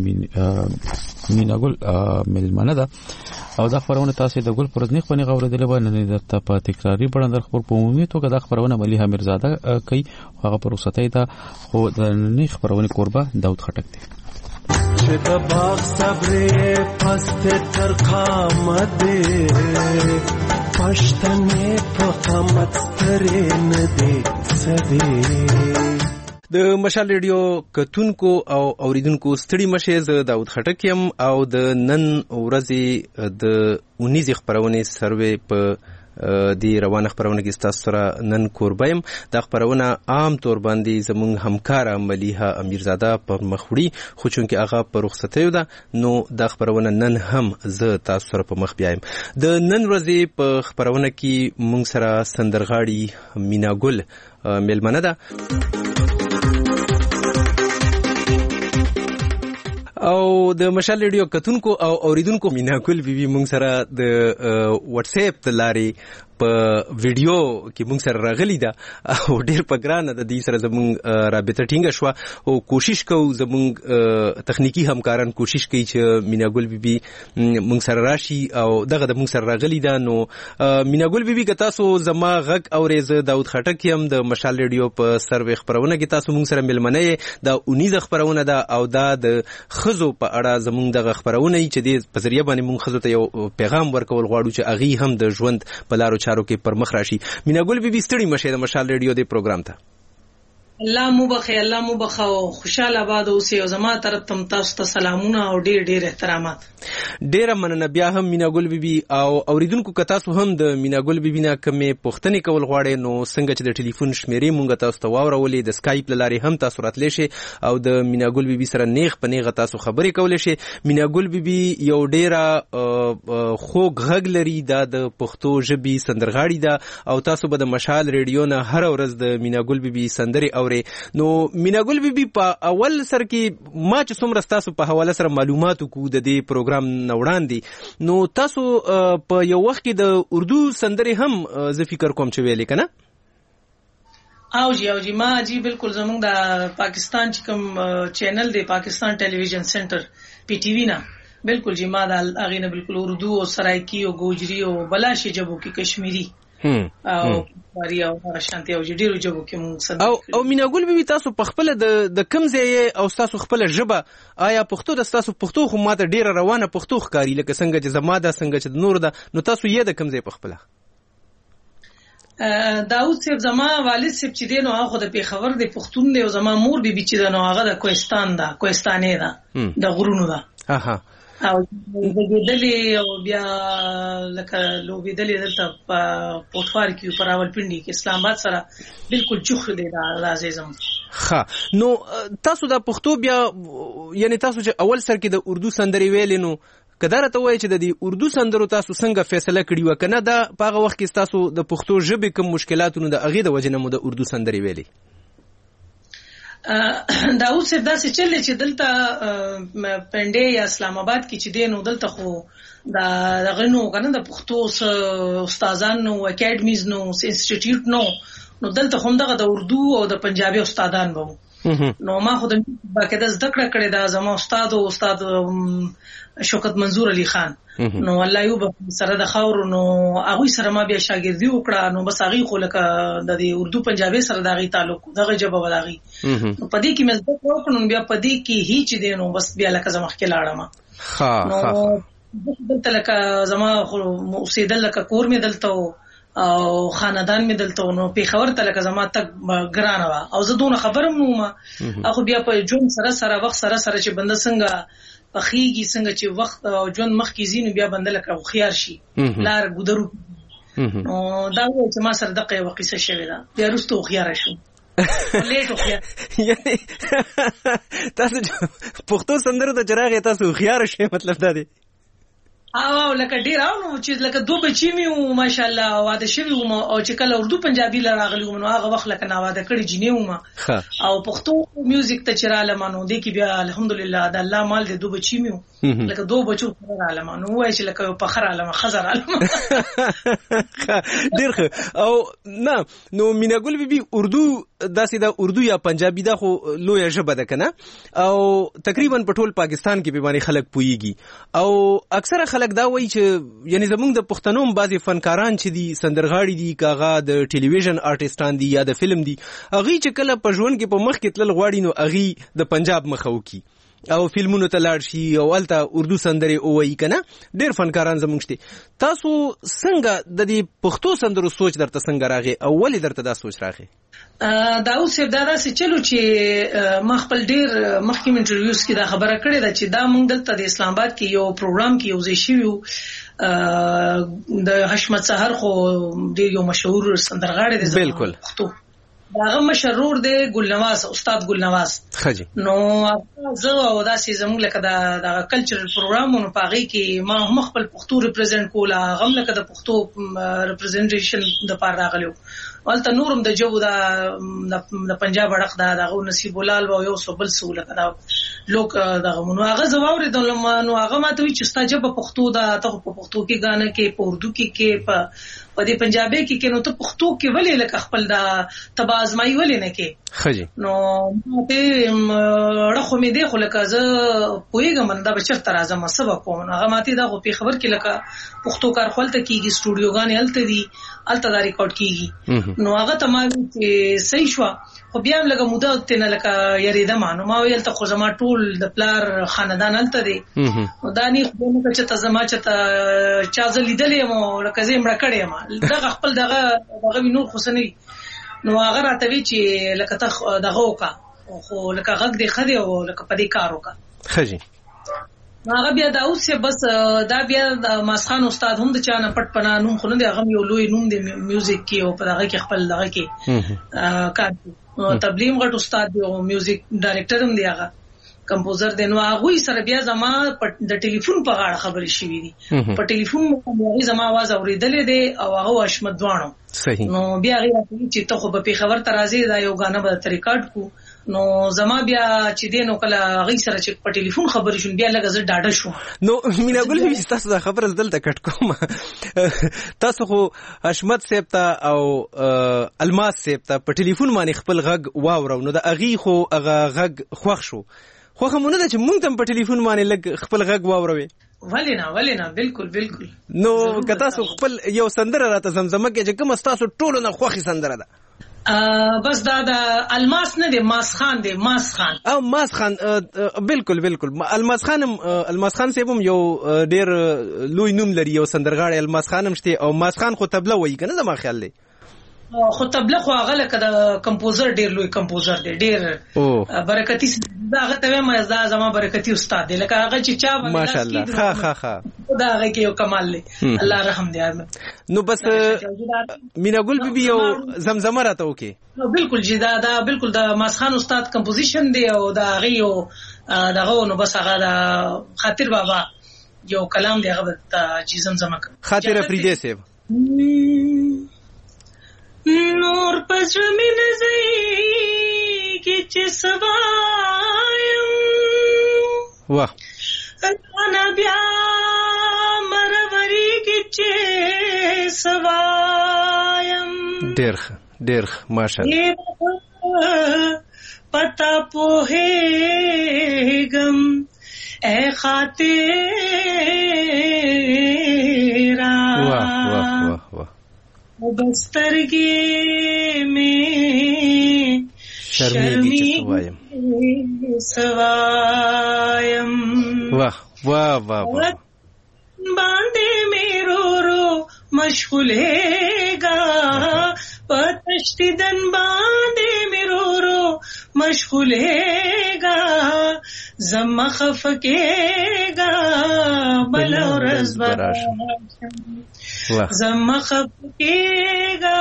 میناګل ملمنه ده او دا خبرونه تاسو د ګل پرځنیخ په نغوره د لبنان د په تکراری بڼه در خبر په عمومي توګه د خبرونه مليحه میرزاده کوي. هغه پروسته ده خو د نه خبرونه قربه داود خټک دی چې د باغ صبرې پست تر قامت پښتنې په قامت سترې نه دي سدي. د مشال ریډیو کتونکو او اوریدونکو ستړي مشه ز داود خټک يم او د نن ورځې د اونیز خبرونه سروي په دی روانه خبرونه کې تاسو سره نن کوربایم. دا خبرونه عام طور باندې زموږ همکار مليحه امیرزاده پر مخوړي خو چونکه هغه په رخصتۍ ده نو دا خبرونه نن هم زه تاسو سره په مخ بیایم. د نن ورځې په خبرونه کې موږ سره سندرغاړي میناګل ملمنه ده او د مشال ریډیو کتونکو او اوریدونکو میناګل بیبي موږ سره د واتس اپ د لارې په ویډیو کې موږ سره راغلی ده او ډیر په ګرانه د دې سره زموږ رابطه ټینګه شو او کوشش کوو زموږ تخنیکی همکاران کوشش کوي چې میناګل بیبي موږ سره راشي او دغه د موږ سره راغلی ده. نو میناګل بیبي که تاسو زما غږ اورئ زه داود خټک یم د مشال ریډیو په سروي خبرونه کې تاسو موږ سره ملمنه دا اونیزه خبرونه ده او دا د خزو په اړه زموږ دغه خبرونه چې د په ذریعہ باندې موږ خزو ته یو پیغام ورکول غواړو چې اغي هم د ژوند په لارو چارو کې پر مخ راشي. میناګل بیبي ستړي مشه د مشال ریډیو د پروګرام ته. الله مبخه الله مبخه او خوشاله آباد اوسئ او زما طرف تم تاسو ته سلامونه او ډیر ډیر احترامات. ډیر مننه بیا هم میناګل بیبي او اوریدونکو که تاسو هم د میناګل بیبي نه کومې پوښتنې کول غواړئ نو څنګه چې د ټلیفون شمیرې مونږ تاسو ته واورولې د سکایپ لارې هم تاسو راتلی شئ او د میناګل بیبي سره نیغ په نیغه تاسو خبرې کولی شئ. میناګل بیبي یو ډیره خوږ غږ لري دا د پښتو ژبې سندرغاړي ده او تاسو به د مشال ریډیو نه هر ورځ د میناګل بیبي سندرې اورئ. نو میناګل بیبي په اول سر کې ما چې څومره تاسو په حواله سره معلومات کو د دې پروګرام نه وړاندې نو تاسو په یو وخت کې د اردو سندرې هم زه فکر کوم چې ویلې کنه او جی او جی ما جی بالکل زموږ د پاکستان چې کوم چینل دی پاکستان ټلویزیون سنټر پی ټی وی نه بالکل جی ما د اغه نه بالکل اردو او سرایکی او گوجری او بلاشي جبو کې کشمیری او واریا او شانتي او ډیرو جبو کې مونږ صدق او او میناګل بیبي تاسو په خپل د د کم ځای او تاسو خپل ژبه آیا پښتو د تاسو پښتو خو ماته ډیره روانه پښتو ښکاری لکه څنګه چې زما ده څنګه چې نور ده نو تاسو یې د کم ځای په خپل داود صاحب زما والد صاحب چې دی نو هغه د پیښور د پښتون دی او زما مور بیبي چې ده نو هغه د کوهستان ده کوهستاني ده د غرونو ده اها او وګیدلې او بیا لکه لوبېدلې دلته په پورټفار کې په راولپنډي کې اسلام آباد سره بالکل چوخ دی دا عزیزم. ها نو تاسو د پښتو بیا یعنی تاسو چې اول سر کې د اردو سندري ویلې نو کدار ته وایي چې د دې اردو سندرو تاسو څنګه فیصله کړی و کنه دا په هغه وخت کې تاسو د پښتو ژبې کوم مشکلاتونو د اغه د وجنه مو د اردو سندري ویلې؟ دا اوس دا څه چلې چې دلته پنډې یا اسلام آباد کې چې دین دلته خو دا غنو کنه د پښتو استادان نو اکیډمیز نو انسټیټیوټ نو نو دلته هم دغه د اردو او د پنجابي استادان وو. نو ما خو د باقاعده زده کړه کړې دا زما استاد او استاد شوکت منظور علي خان نو الله یو سره د خاور نو هغه سره ما بیا شاګردي وکړه نو بس هغه خو لکه د اردو پنجابي سره دغه تعلق دغه جبه ولغي نو پدې کې مې زده کړو نو بیا پدې کې هیڅ دی نو بس بیا لکه زما کې لاړم. ها ها دلته لکه زما خو اوسېدل لکه کور مې دلته او خاندان مې دلته نو پیښور ته لکه زما تک ګرانه وا او زه دونه خبرم نو ما اخو بیا په جون سره سره وخت سره سره چې بنده څنګه پخېږي څنګه چې وخت او جون مخ کې زینو بیا بنده لکه خيار شي لار ګودرو نو دا و چې ما سره دغه وقیسه شوی دا بیا رستو خيار شو لیټو خيار یعنی تاسو پښتو سندرو ته چراغ تاسو خيار شي مطلب دا دی او لکه ډیر او چې لکه دوه بچی مې او ماشاءالله واده شوی او چې کله اردو پنجابي لراغلی نو هغه وخت لکه نو واده کړی جنې و او پښتو میوزیک ته چراله مانو دې کې بیا الحمدلله د الله مال دې دوه بچی مې لکه دوه بچو رااله مانو وای چې لکه په خره علامه خزر علامه ډیر او نه نو میناګل بیبي اردو داسې دا اردو یا پنجابي دا خو لوی ژبه ده کنه او تقریبا په ټول پاکستان کې به باندې خلک پويږي او اکثره خلک دا وایي چې یعنی زمونږ د پښتنو بعضي فنکاران چې دي سندرغاړي دي کاغه د ټلویزیون آرټیسټان دي یا د فلم دي اغي چې کله په ژوند کې په مخ کې تل غواړي نو اغي د پنجاب مخاو کی او فلمونو ته لاړ شي او الته اردو سندري او وایي کنه ډېر فنکاران زمونږ شته. تاسو څنګه د دې پښتو سندرو سوچ درته څنګه راغی او ولې درته دا سوچ راغی؟ دا اوس دا داسې چلو چې ما خپل ډیر مخکې انټرویوز کې دا خبره کړې ده چې دا موږ دلته د اسلام آباد کې یو پروګرام کې یو ځای شوی د حشمت سحر خو ډیر یو مشهور سندرغاړی دی بالکل هغه مشهور دی ګلنواز استاد ګلنواز خجی نو زه او دا سي زموږ لکه دا د کلچرل پروګرامونو پاغي کې ما هم خپل پښتو ریپرزینټ کوله غم لکه د پښتو ریپرزینټیشن د پاره راغلو ولته نورم د جو دا د پنجاب اړه دا دغه نصیب ولال او یو سبل سوله کدا لوک دغه نو هغه زواوري د نو هغه ماته وی چې ستاجه په پښتو دا ته په پښتو کې غانه کې په اردو کې کې په په دې پنجابي کې کې نو ته پښتو کې ولې لکه خپل دا تبا ازمای ولې نه کې خجی نو ته رخه مې دی خو لکه زه پوېګم دا بچر تر اعظم سبا کوم هغه ماته دا په خبر کې لکه پښتو کار خپل ته کېږي سټوډیوګان هلته دي الته دا ریکارډ کېږي نو هغه تمام چې صحیح شو خو بیا هم لکه موده ته نه لکه یریده مانو ما ویل ته خو زما ټول د پلار خاندان الته دي نو دا نه خو نو چې ته زما چې ته چا زلیدلې مو لکه زه مړ کړې ما دغه خپل دغه دغه نور حسنی نو هغه راته وی چې لکه ته دغه وکا خو لکه غږ دی خدي او لکه پدې کار وکا خجی هغه بیا دا اوس بس دا بیا د ماسخان استاد هم د چانه پټ پنا نوم خو نه دی هغه یو لوی نوم دی میوزیک کې او په هغه کې خپل هغه کې کار تبلیغ غټ استاد دی او میوزیک ډایریکټر هم دی هغه کمپوزر دی نو هغه سره بیا زما د ټلیفون په غاړه خبرې شوې دي په ټلیفون باندې زما आवाज اوریدلې دی او هغه اشمت دوانو صحیح نو بیا غیر چې ته خو په خبر ترازی دا یو غانه به ریکارډ کو نو زما بیا چې دینو کله غي سره چې په ټلیفون خبرې شون بیا لږ زړه ډاډه شو نو میناګل به تاسو دا خبره دلته کټ کوم تاسو خو حشمت صاحب ته او الماس صاحب ته په ټلیفون باندې خپل غږ واورو نو دا اغي خو هغه غږ خوښ شو خو همونه چې مونږ تم په ټلیفون باندې لږ خپل غږ واوروي ولینا ولینا بالکل بالکل نو کتا سو خپل یو سندره راته زمزمه کې چې کوم تاسو ټولو نه خوخي سندره ده بس دا د الماس نه دی ماس خان دی ماس خان او ماس خان بالکل بالکل الماس خان الماس خان سیبم یو ډیر لوی نوم لري یو سندرغاړی الماس خانم شته او ماس خان خو تبله وایي کنه زما خیال دی خو تبله خو هغه لکه د کمپوزر ډیر لوی کمپوزر دی ډیر برکتی هغه ته ما زدا زما برکتی استاد دی لکه هغه چې چا ماشاءالله ها ها ها دا هغه کې یو کمال دی الله رحم دی نو بس مینا ګل بیبي یو زمزمه راته وکي بالکل جی دا دا بالکل د ماسخان استاد کمپوزیشن دی او دا هغه یو دغه نو بس هغه د خاطر بابا یو کلام دی هغه د چې زمزمه خاطر افریدی صاحب نور پزړه مې نزي کې چې سوایم واه انا بیا مروري کې چې سوایم ډېر ډېر ماشاءالله پتا پوهېږم اے خاطرا واه واه واه واه بسترګې مې شرمېږي سوایم واه واه واه باندې مې رو رو مشغولېږه پتشتیدن باندې مې رو رو مشغولېږه زما خفقېږه بل ورځ براشم زما خفقېږه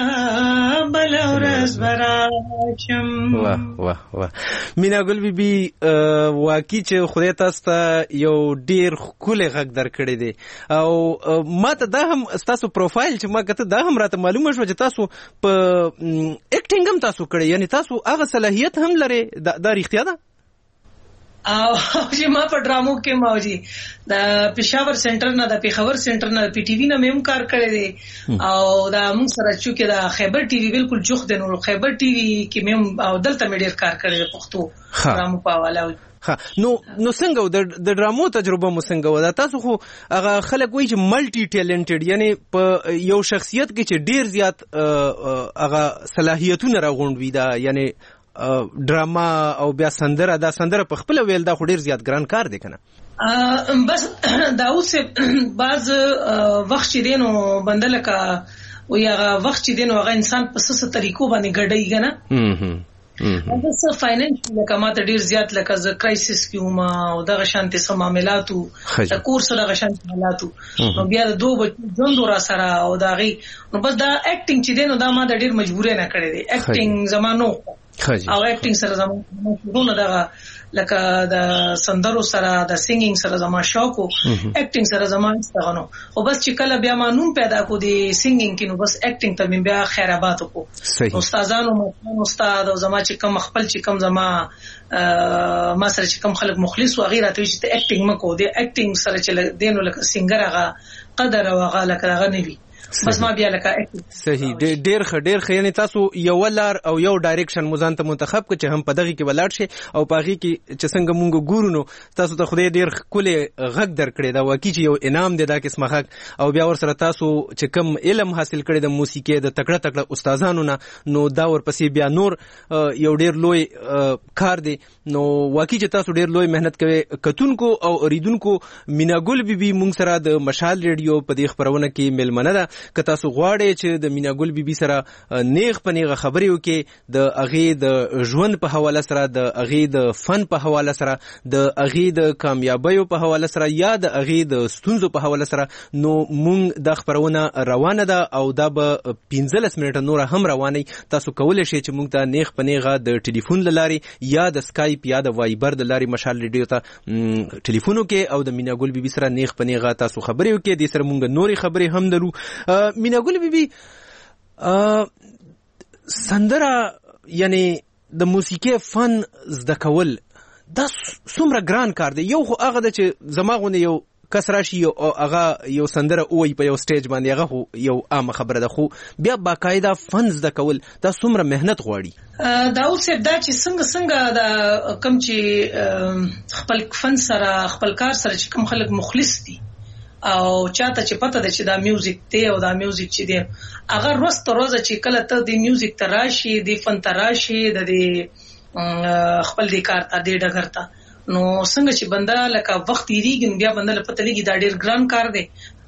بل ورځ براشم واه واه واه مینا ګل بیبي واقعي چې خدای تاسو ته یو ډیر ښکلی غږ درکړی دی او ما ته دا هم ستاسو پروفایل چې ما کته دا هم راته معلومه شوه چې تاسو په اکټینګ هم تاسو کړی یعنی تاسو هغه صلاحیت هم لرئ دا رښتیا ده او چې ما په ډرامو کې ماوجي د پېښور سنټر نه د پیښور سنټر نه پی ټي وی نه مم کار کړی دی او دا موږ سره چې د خیبر ټي وی بالکل جوخ دی نو خیبر ټي وی کې مم او دلته مې ډیر کار کړی دی پښتو ډرامو په حواله ها نو نو څنګه د ډرامو تجربه مو څنګه و دا تاسو خو هغه خلک وایي چې ملټي ټیلنټډ یعنی په یو شخصیت کې چې ډیر زیات هغه صلاحیتونه راغونډوي دا یعنی ډراما او بیا سندره دا سندره په خپل ویل دا خو ډیر زیات ګران کار دی کنه بس دا اوس بعض وخت چې دینو بندل کا وی هغه وخت چې دینو هغه انسان په څه طریقو باندې ګډي کنه دا څه فاینانشل کماته ډیر زیات لکه ز کرایسس کیوم او دغه شانتي سم معاملاتو د کورس دغه شانتي معاملاتو نو بیا د دوه بچو ژوند را سره او دغه نو بس دا اکټینګ چې دینو دا ما د ډیر مجبورې نه کړې دي اکټینګ زمانو او اکټینګ سره زموږ شروع دغه لکه د سندرو سره د سینګینګ سره زما شوق او اکټینګ سره زما ستغنو او بس چې کله بیا مانون پیدا کو دي سینګینګ کې نو بس اکټینګ ته بیا خیرابات کو استادانو مو استاد او زما چې کم خپل چې کم زما ما سره چې کم خلک مخلص او غیره ته چې اکټینګ مکو دي اکټینګ سره چې دینو لکه سینګر هغه قدر او هغه لکه هغه نیوي بس ما بیا لکه صحیح ډیر ښه ډیر ښه یعنی تاسو یو لار او یو ډایرکشن مو ځان ته منتخب کړ چې هم په دغه کې ولاړ شي او په هغه کې چې څنګه مونږ ګورو نو تاسو ته خدای ډیر ښکلی غږ درکړی دا واقعي چې یو انعام دی دا قسمه غږ او بیا ور سره تاسو چې کم علم حاصل کړی د موسیقۍ د تکړه تکړه استادانو نه نو دا ورپسې بیا نور یو ډیر لوی کار دی نو واقعي چې تاسو ډیر لوی مهنت کوي کتونکو او اوریدونکو مینا ګل بیبي مونږ سره د مشال ریډیو په دې خبرونه کې ملمنه ده که تاسو غواړئ چې د مینا ګل بیبي سره نیغ په نیغه خبرې وکړئ د هغې د ژوند په حواله سره د هغې د فن په حواله سره د هغې د کامیابیو په حواله سره یا د هغې د ستونزو په حواله سره نو مونږ دا خبرونه روانه ده او دا به پنځلس منټه نوره هم روانه تاسو کولی شئ چې مونږ ته نیغ په نیغه د ټلیفون له لارې یا د سکایپ یا د وایبر د لارې مشال ریډیو ته ټلیفون وکړئ او د مینا ګل بیبي سره نیغ په نیغه تاسو خبرې وکړئ دې سره مونږ نورې خبرې هم لرو مینا ګل بیبي سندره یعنی د موسیقي فن زده کول دا څومره ګران کار دی یو خو هغه د چې زما غونه یو کس راشي او هغه یو سندره وای په یو سټیج باندې هغه یو عام خبره ده خو بیا باقاعده فن زده کول دا څومره مهنت غواړي دا اوس دا چې څنګه څنګه دا کم چې خپل فن سره خپل کار سره چې کوم خلک مخلص دي او چاته چې پته ده چې دا میوزیک دی او دا میوزیک چې دی هغه روز تر روزه چې کله ته د میوزیک تراشي د فن تراشي د خپل د کار ته د ډګر ته نو څنګه چې بنده لکه وخت یریږي بیا بنده له پته لګي دا ډیر ګران کار دی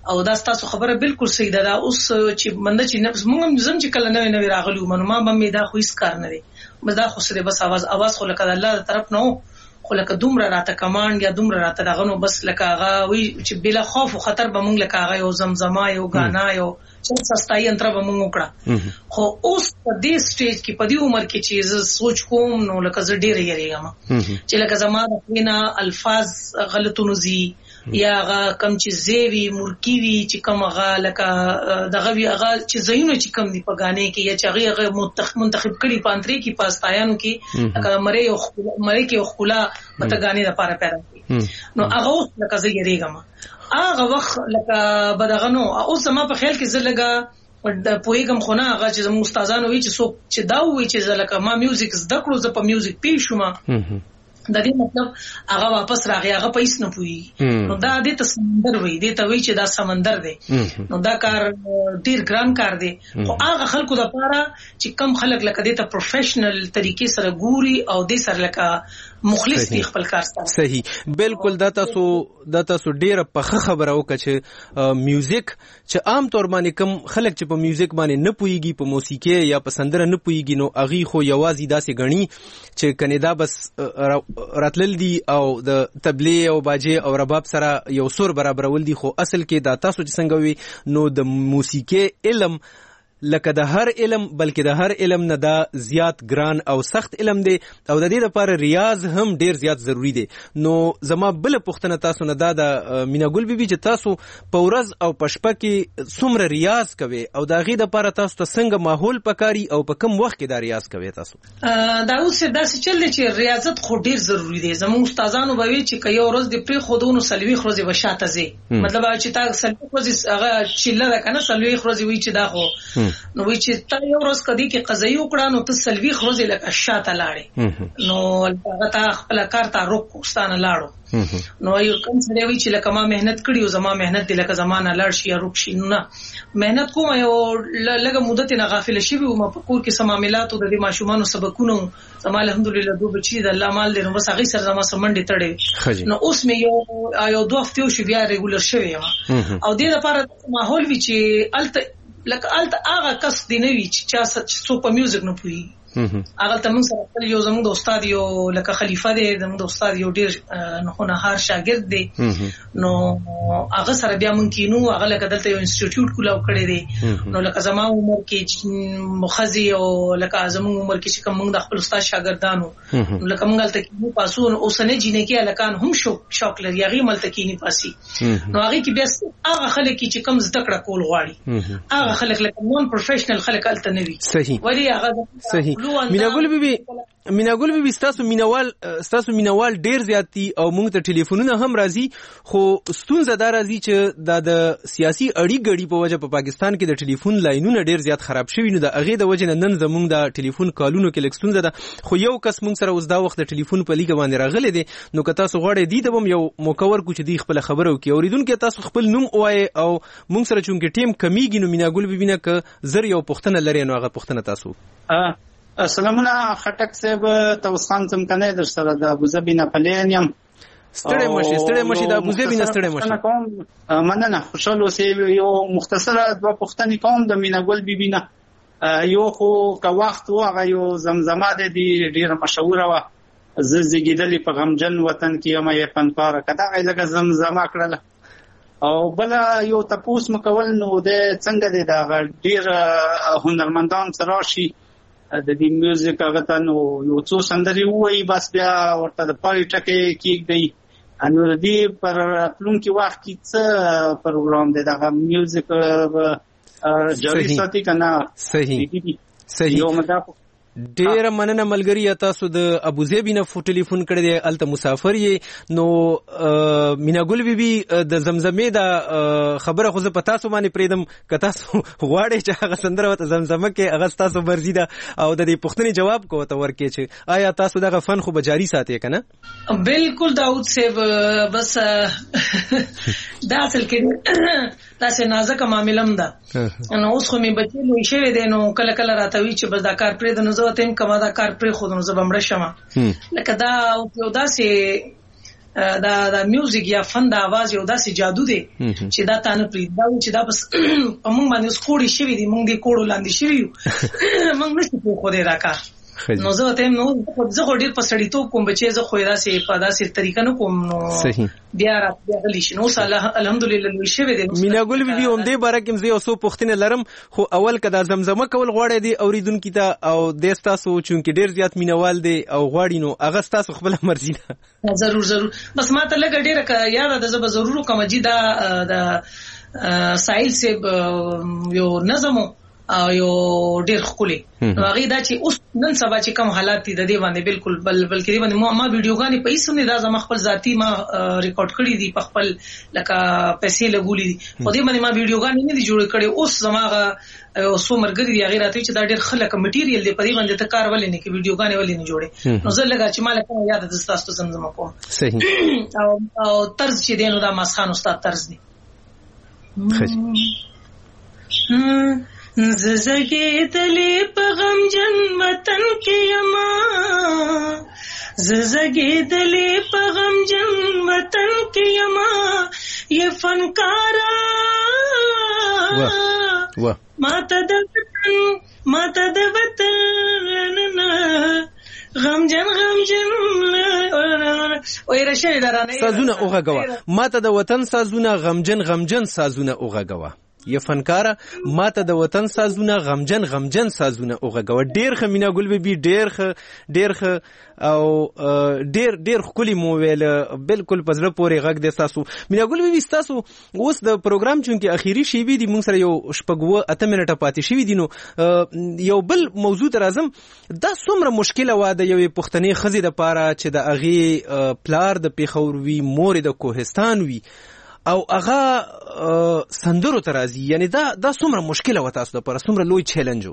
او دا تاسو خبره بالکل صحیح ده. اوس چې منده چې نفس موږ زم چې کله نوې نوې راغلو منو ما به دا خو هیڅ کار نه دی مزدا خو سره بس आवाज आवाज خو لکه د الله تر طرف نه خو لکه دومره راته کمانډ یا دومره راته دغه نو بس لکه هغه وی چې بلا خوف او خطر به مونږ لکه هغه یو زمزمه یو غانا یو چې سستای انتر به مونږ وکړه. خو اوس په دې سټیج کې په دې عمر کې چې زه سوچ کوم نو لکه زه ډېر یریږم چې لکه زما د وینا الفاظ غلطونه زی یا هغه کم چې زیوی مرکی وی چې کوم هغه لکه دغه وی هغه چې زینو چې کم دی په غانې کې یا چې هغه منتخب کړي پانتري کې پاستایانو کې لکه مری یو مری کې خلا مته غانې د پاره پیدا کړي نو هغه لکه زه یریږم هغه وخت لکه بدغنو اوس زما په خیال کې زه لګا د پویګم خونه هغه چې زموږ استادانو وی چې څوک چې دا وی چې لکه ما میوزیک زده کړو زه په میوزیک پیښ شوم د دې مطلب هغه واپس راغی هغه پیسې نه پوي نو دا د سمندر وی دی ته وی چې دا سمندر دی نو دا کار ډیر ګران کار دی خو هغه خلکو د پاره چې کم خلک لکه د ته پروفیشنل طریقې سره ګوري او د سره لکه مخلص دی خپل کار سره صحیح بالکل دا تاسو دا تاسو ډیره په خبره وکړه چې میوزیک چې عام طور باندې کم خلک چې په میوزیک باندې نه پويږي په موسیقي یا په سندره نه پويږي نو اغي خو یوازې داسې غني چې کنيدا بس راتلل دي او د تبلیغ او باجه او رباب سره یو سور برابرول دي خو اصل کې دا تاسو چې څنګه وي نو د موسیقي علم لکه د هر علم بلکې د هر علم نه دا زیات ګران او سخت علم دی او د دې لپاره ریاض هم ډیر زیات ضروری دی. نو زما بل پوښتنه تاسو نه دا د میناګل بیبي چې تاسو په ورځ او په شپه کې څومره ریاض کوي او د غي لپاره تاسو ته څنګه ماحول پکاري او په کم وخت کې دا ریاض کوي تاسو؟ دا اوس داسې چل دی چې ریاضت خو ډیر ضروری دی. زموږ استادانو به وی چې کيو ورځ د پری خودونو سلوي خروزي وشاته زی مطلب چې تا سلوي خروزي هغه چله ده کنه سلوي خروزي وی چې دا خو نو وی چې تا یو ورځ کدي کې قضایي وکړه نو ته سلوي خروزي لکه شاته لاړې نو هغه تا خپل کار ته روکستانه لاړو نو یو کوم څه دی چې لکه ما مهنت کړی او زما مهنت دی لکه زمانہ لاړ شي یا روک شي نه مهنت کوم یو لږه مدت نه غافل شي و ما په کور کې سم عملاتو د دې ماشومان سبقونو زما الحمدلله دوه بچی د الله مال دې نو بس هغه سره زما سمندې تړې نو اوس مې یو یو دوه هفته شو بیا ریګولر شوی او دې لپاره ماحول وی چې الته لکه الته هغه کس دی نه وی چې چا څو په میوزیک نه پوي هغه ته موږ سره یو زموږ د استاد یو لکه خلیفہ دی زموږ د استاد یو ډیر نه هر شاګرد دی نو هغه سره بیا مونږ کینو هغه لکه دلته یو انسټیټیوټ کولاو کړی دی نو لکه زما عمر کې مخزي او لکه زموږ عمر کې چې کوم موږ د خپل استاد شاګردانو نو لکه موږ تل کې پاسو او سنې جنې کې الکان هم شو شوق لري هغه مل تکینی پاسي نو هغه کې بیا هغه خلک چې کوم زده کړه کول غواړي هغه خلک لکه نون پروفیشنل خلک الته نوي صحیح ولی هغه صحیح میناګل بیبي میناګل بیبي تاسو مینوال تاسو مینوال ډیر زیات دي او موږ ته ټلیفونونه هم راځي خو ستونزه دا راځي چې دا د سیاسي اړیک غړي په وجه په پاکستان کې د ټلیفون لاینونه ډیر زیات خراب شوي نو د اغه د وجه نن زموږ د ټلیفون کالونو کې لکه ستونزه ده خو یو کس موږ سره اوس دا وخت د ټلیفون په لیګ باندې راغلی دی نو که تاسو غواړئ دی ته یو مکور کو چې دی خپل خبرو کې اوریدونکو تاسو خپل نوم وایي او موږ سره چونکه ټیم کمیږي نو میناګل بیبي نه ک زر یو پښتنه لري نو هغه پښتنه تاسو سلامونه خټک صاحب توسخان زم کنه در سره د ابوظبي نه پلین یم ستړی مشي ستړی مشي د ابوظبي نه ستړی مشي مننه خوشاله اوسې یو مختصره دوه پښتني کوم د میناګل بیبي نه یو خو کا وخت هغه یو زمزمه د دې ډیره مشهوره و ز زګیدلې په غمجن وطن کې یم یې پنپاره کدا غیلګه زمزمه کړله او بل یو تاسو مکول نو د څنګه د ډیر هنرمندان سره شي د دې میوزیک هغه ته نو یو څو سندري وایي بس بیا ورته د پاري ټکي کېږي انو دې پر پلونکي وخت کې څه پروګرام دی دا میوزیک جوړی ساتي کنه صحیح صحیح یو مدا ډیر مننه ملګری تاسو د ابوظبي نه فو ټلیفون کړی دی الته مسافر یې نو میناګل بیبي د زمزمې د خبره خو زه پتا سو باندې پریدم که تاسو غواړئ چې هغه سندره وته زمزمه کې هغه تاسو مرزي ده او د دې پښتني جواب کو ته ورکې چې آیا تاسو دغه فن خو بجاری ساتي کنه بالکل داود صاحب بس دا اصل کې دا څه نازک معاملم ده نو اوس خو مې بچی لوي شوی دی نو کله کله راتوي چې بس دا کار پرې د نو زه تم کما دا کار پرې خود نو زه بمړ شم لکه دا یو داسې دا د میوزیک یا فن د आवाज یو داسې جادو دی چې دا تانه پری دا چې دا بس موږ باندې سکوړی شوی دی موږ دې کوړو لاندې شوی یو موږ نشو په خو دې راکا نو زه ته نو زه خو ډیر په سړی تو کوم بچي زه خو داسې په داسې طریقه نه کوم نو بیا را بیا غلی شنو الله الحمدلله لوي شوی دی مینا ګل بي بي هم دې بارکم زه اوسو پښتنه لرم خو اول کدا زمزمه کول غواړی دی اوریدونکو ته او د تاسو چونکی ډیر زیات مینوال دی او غواړی نو هغه تاسو خپل مرزي ده ضرور ضرور بس ما ته لګ ډیره یاد ده زه به ضرور کوم چې دا د سایل سیب یو نظم او یو ډیر خولي نو هغه دا چې اوس نن سبا چې کوم حالات دي د دې باندې بالکل بل بلکې دې باندې ما ویډیوګانې په هیڅ نه دا زما خپل ذاتی ما ریکارډ کړی دي په خپل لکه پیسې لګولې دي خو دې باندې ما ویډیوګانې نه دي جوړ کړې اوس زما اوسو مرګري دی هغه راته چې دا ډیر خلک مټیریل دی په دې باندې ته کار ولې نه کې ویډیوګانې ولې نه جوړې نو زه لګا چې مال کوم یاد د تاسو زمزمه کوم صحیح او او طرز چې دینو دا مسخان استاد طرز دی ززګېدلې په غمجن وطن کې یما ززګېدلې په غمجن وطن کې یما یہ فنکارا ماته د وطن ماته د وطن غمجن غمجن وای رشه درانه سازونه اوغه غوا ماته د وطن سازونه غمجن غمجن سازونه اوغه غوا یا فنکارا ماته د وطن سازونه غمجن غمجن سازونه اوغه غو ډیر خ مینا ګل بي ډیر خ ډیر خ او ډیر ډیر خولي مو ویل بالکل پزړه پورې غږ د تاسو مینا ګل بي تاسو اوس د پروګرام چونکی اخیری شی وی دی مونږ سره یو شپږو اته منټه پاتې شي دي نو یو بل موضوع ترازم دا څومره مشکله و د یو پښتني خزي د پاره چې د اغي پلار د پیښور وی مور د کوهستان وی او هغه سندرو ترازی یعنی دا دا څومره مشکله و تاسو لپاره څومره لوی چیلنج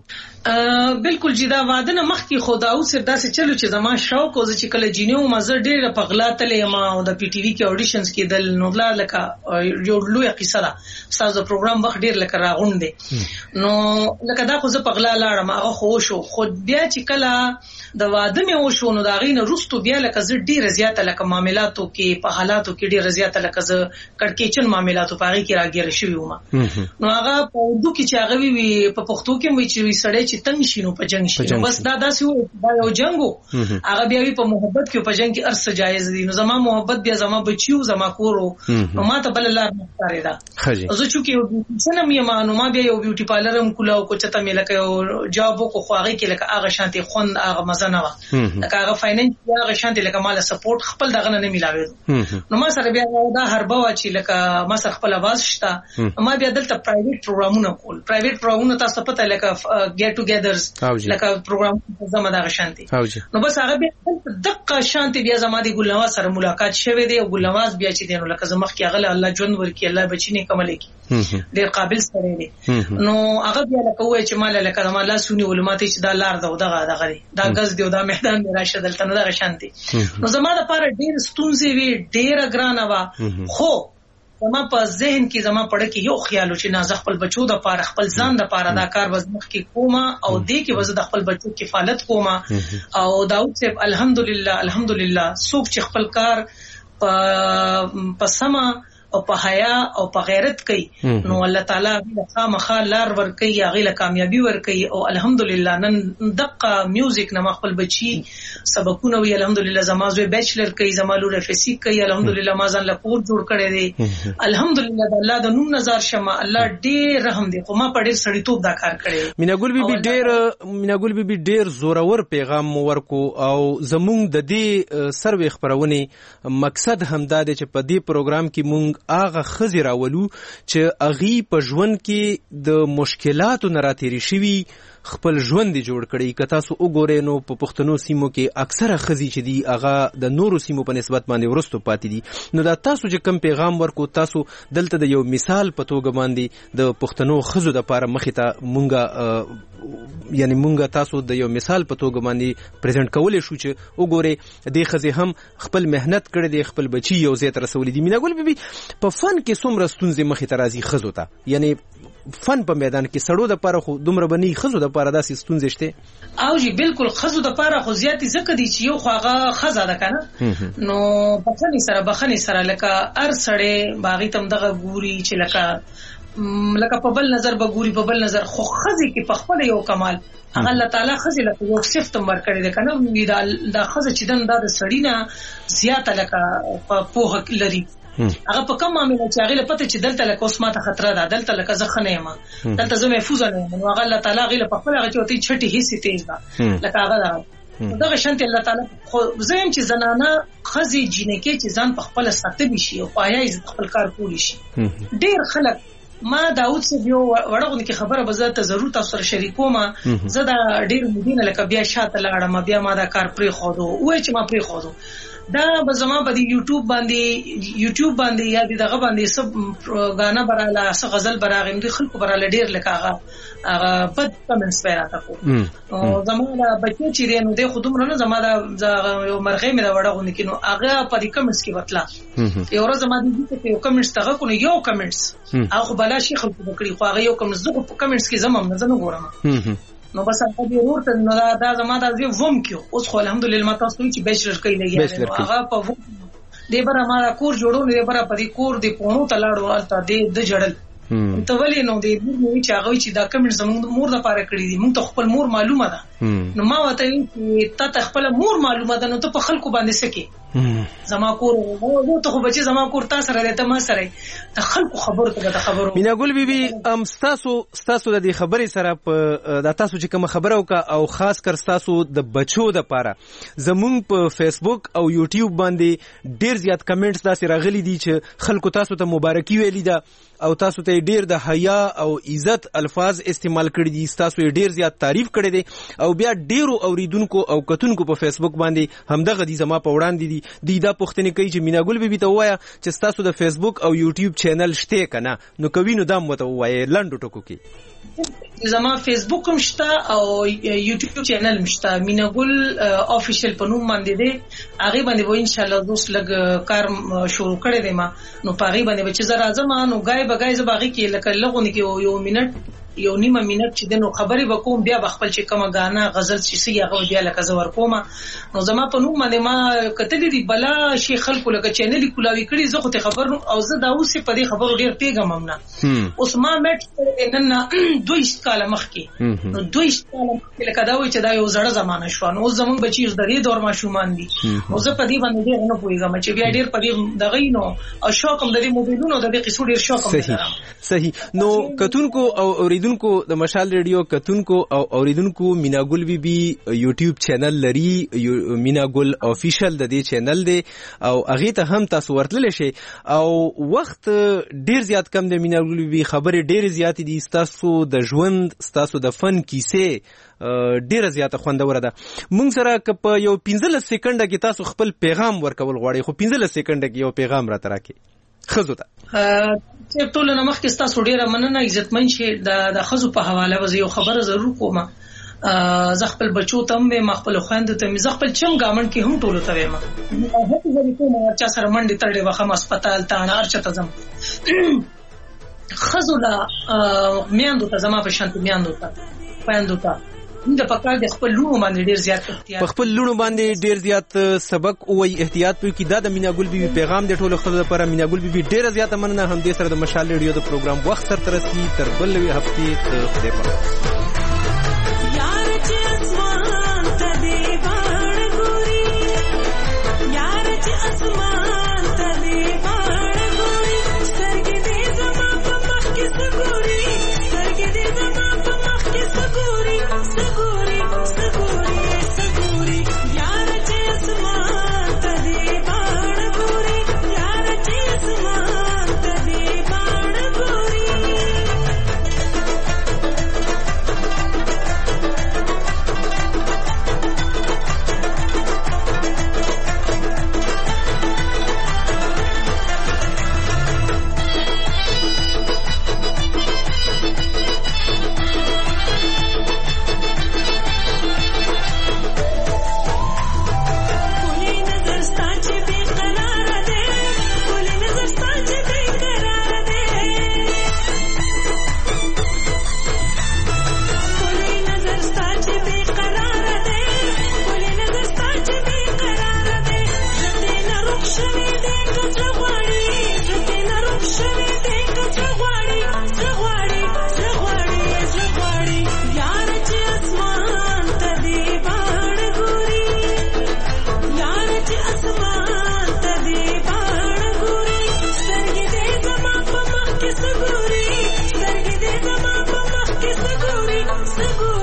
بالکل جدا واده نه مخکي خدا او سر داسې چلو چې زما شوق او چې کله جینو مزه ډیره پغلاتلې ما او د پی ټی وی کې اډیشنز کې د نوبلا لکه یو لوی قصه ده تاسو د پروګرام وخت ډیر لکه راغونډه نو لکه دا خو زه پغلا لاړم هغه خو شو خو بیا چې کله د واده مې وشو نو دا غینه رستو بیا لکه زه ډیره زیاته لکه معاملاتو کې په حالاتو کې ډیره زیاته لکه زه کړکې چن معاملاتو پاره کې راګیر شوی ومه نو هغه په اردو کې چې هغه وی په پښتو کې وی چې سړی چې تنگ شینو په جنگ شي بس دا داسې دا یو جنگو هغه بیا وی په محبت کې په جنگ کې ارس جایز دي نو زما محبت بیا زما بچیو زما کورو نو ما ته بل لار نه ښکارې دا زه چې یو سنم یم نو ما بیا یو بیوټي پارلر هم کولاو کو چته مې لکه یو جواب کو خو هغه کې لکه هغه شانتي خون هغه مزه نه و لکه هغه فاینانس هغه شانتي لکه مال سپورټ خپل دغه نه ملاوي نو ما سره بیا دا هربا و چې لکه ما سره خپل आवाज شته ما بیا دلته پرایویټ پروګرامونه کول پرایویټ پروګرامونه تاسو پته لکه ګیټ ټوګیدرز لکه پروګرام زما دا شانتي نو بس هغه بیا دقه شانتي بیا زما دي ګلنواز سره ملاقات شوه دی او ګلنواز بیا چې دینو لکه زما کې هغه الله جون ورکی الله بچینه کمل کی ډیر قابل سره دی نو هغه بیا لکه وای چې مال لکه ما لا سونی علماء ته چې دا لار ده دغه دغه دا غز دی دا میدان دی راشه دلته نو دا شانتي نو زما د پاره ډیر ستونزې وی ډیر ګرانه وا خو زما په ذهن کې زما پړه کې یو خیال چې نازه خپل بچو د پاره خپل ځان د پاره دا کار وزمخ کې کومه او دې کې وزه د خپل بچو کفالت کومه او داود صاحب الحمدلله الحمدلله څوک چې خپل کار په په سما او په حیا او په غیرت کوي نو الله تعالی د خامخا لار ور کوي هغه له کامیابی ور کوي او الحمدلله نن دقه میوزیک نه خپل بچي سبقونه وی الحمدلله زمازوی بیچلر کوي زمالو رفسی کوي الحمدلله ما ځان له کور جوړ کړی دی الحمدلله د الله د نوم نظر شمه الله ډېر رحم دی خو ما په ډېر سړیتوب دا کار کړی مینا ګل بیبي ډېر مینا ګل بیبي ډېر زورور پیغام ورکو او زمونږ د دې سروي خبرونه مقصد همدا دی چې په دې پروګرام کې مونږ هغه خزي راولو چې اغي په ژوند کې د مشکلاتو نه راتېری شوي خپل ژوند جوړ کړي که تاسو وګورئ نو په پښتنو سیمو کې اکثره خزي چې دي هغه د نورو سیمو په نسبت باندې ورستو پاتې دي نو دا تاسو چې کم پیغام ورکو تاسو دلته د یو مثال په توګه باندې د پښتنو خزو د پاره مخې ته مونږه یعنی مونږه تاسو د یو مثال په توګه باندې پریزنټ کولای شو چې وګورئ د خزي هم خپل مهنت کړی دی خپل بچي یو ځای ته رسولي دي مینا ګل بیبي په فن کې څومره ستونزې مخې ته راځي خزو ته یعنی فن په میدان کې سړو د پاره خو دومره بني خزو د پاره داسې ستونزې شته او جی بالکل خزو د پاره خو زیاتې زکه دي چې یو خو هغه خزا ده کنه نو بخنی سره بخنی سره لکه ار سړې باغی تم دغه ګوري چې لکه لکه په بل نظر به ګوري په بل نظر خو خزي کې په خپل یو کمال هغه الله تعالی خزي لکه یو صفت مر کړی ده کنه دا د خزه چې دن د سړی نه زیاته لکه په پوهه لري هغه په کوم معاملې چې هغه پته چې دلته لکه اوس ماته خطر ده دلته لکه زخنه یم دلته زه محفوظ نه یم نو هغه الله تعالی غیله په خپل هغه چې وتی چھټي حصے تیز ده لکه هغه دغه شانت الله تعالی خو زم چې زنانه خزي جنکه چې ځان په خپل ساتي شي او پایا خپل کار کولی شي ډیر خلک ما داوود سے یو وړغون کې خبره بزه ته ضرورت او سره شریکوم زه دا ډیر مدینه لکه بیا شاته لاړم بیا ما دا کار پرې خو دو وای چې ما پرې خو دو دا بزما په یوټیوب باندې یوټیوب باندې یا دغه باندې سب غانا براله س غزل براغم دي خلکو براله ډیر لکه هغه بد کمنټس پیراته کو او زموږ بچی چې رینو د خودم نه زما دا یو مرغې مې دا وړغون کې نو هغه په دې کمنټس کې وتلا یو ورځ ما دې ته یو کمنټس تاغه کو یو کمنټس هغه بلا شي خلکو وکړي خو هغه یو کمنټس دغه کمنټس کې زمم نه زنه ګورم نو بس هغه دی ورته نو دا زما دا زی ووم کیو اوس خو الحمدلله ما تاسو چې بیچلر کوي لګي هغه په دې بره ما کور جوړو نه بره په دې کور دی پونو تلاړو الته دې د جړل ته ولې نو دې مور چې هغه چې دا کمنټ زموږ مور د پاره کړی دي موږ ته خپل مور معلومه ده نو ما وته چې تا خپل مور معلومه ده نو ته په خلکو باندې سکی زما کور وو ته خو بچي زما کور تاسو سره ته ما سره ته خلکو خبرو ته د خبرو مینا ګل بیبي ام تاسو تاسو د دې خبرې سره په د تاسو چې کوم خبره وکا او خاص کر تاسو د بچو د پاره زمونږ په فیسبوک او یوټیوب باندې ډیر زیات کمنټس داسې راغلي دي چې خلکو تاسو ته مبارکي ویلي ده او تاسو ته ډیر د حیا او عزت الفاظ استعمال کړی دي تاسو ډیر زیات تعریف کړی دي او بیا ډیرو اوریدونکو او کتونکو په فیسبوک باندې همدغه دي زما په وړاندې دي د دا پوښتنه کوي چې مینا ګل بیبي ته وایا چې تاسو د فیسبوک او یوټیوب چینل شته کنه نو کوي نو دا مته وایي لندو ټکو کې زما فیسبوک هم شته او یوټیوب چینل هم شته مینا ګل افیشل په نوم باندې دی هغه باندې و ان شاء الله دوس لګ کار شروع کړی دی ما نو پاره باندې چې زه راځم نو غای بغای ز باغی کې لکه لغونه کې یو منټ یو نیمه منټ چې دنو خبرې وکوم بیا بخپل چې کومه غانا غزل چې هغه بیا لکه زور کوم نو زما په نوم باندې ما کتلې دی بلا شي خلکو لکه چینل کولاوي کړي زه خو ته خبر او زه دا اوسه په دې خبرو ډیر پیغام هم نه اوس ما مټ نن دوه کال مخکې نو دوه کال مخکې لکه دا وای چې دا یو زړه زمانه شو نو زمونږ بچی د دې دور ما شومان دي او زه په دې باندې ډیر نه پوهیږم چې بیا ډیر په دې دغه نو او شوق هم د دې موبایلونو د دې قصو ډیر شوق هم صحیح صحیح نو کتونکو او اوریدونکو د مشال ریډیو کتونکو او اوریدونکو مینا ګل بیبي یوټیوب چینل لري مینا ګل افیشل د دې چینل دی او هغه ته هم تاسو ورتل شي او وخت ډیر زیات کم دی مینا ګل بیبي خبرې ډیر زیات دي تاسو د ژوند تاسو د فن کیسه ډیره زیاته خوندوره ده مونږ سره کپ یو پنځلس سکند کې تاسو خپل پیغام ورکول غواړئ خو پنځلس سکند کې یو پیغام را تراکې خزو ته چې ټول نه مخکې تاسو ډیره مننه عزتمن شي د خزو په حواله وځي یو خبره ضرور کوم زه خپل بچو ته مې خپل خويندو ته مې خپل چم ګامن کې هم ټولو ته وایم هغه ځکه کوم چې سره منډي تړلې وخم هسپتال ته نه ارچته زم خزو لا میاندو ته زما په شانت میاندو ته خويندو ته د پکار د خپل لونو باندې ډیر زیات احتیاط په خپل لونو باندې ډیر زیات سبق او احتیاط کوي کی دا د مینا ګل بیبي پیغام د ټولو خلکو لپاره مینا ګل بیبي ډیر زیات مننه هم دې سره د مشال ریډیو د پروګرام وخت سره ترسي تر بل وی هفته ته خدای پاک یار چې اسمان ته دی باڼ ګوري یار چې اسمان ته دی باڼ ګوري سترګې دې زما په مخ کې سګوري سترګې دې زما په مخ کې سګوري गुस्ताखी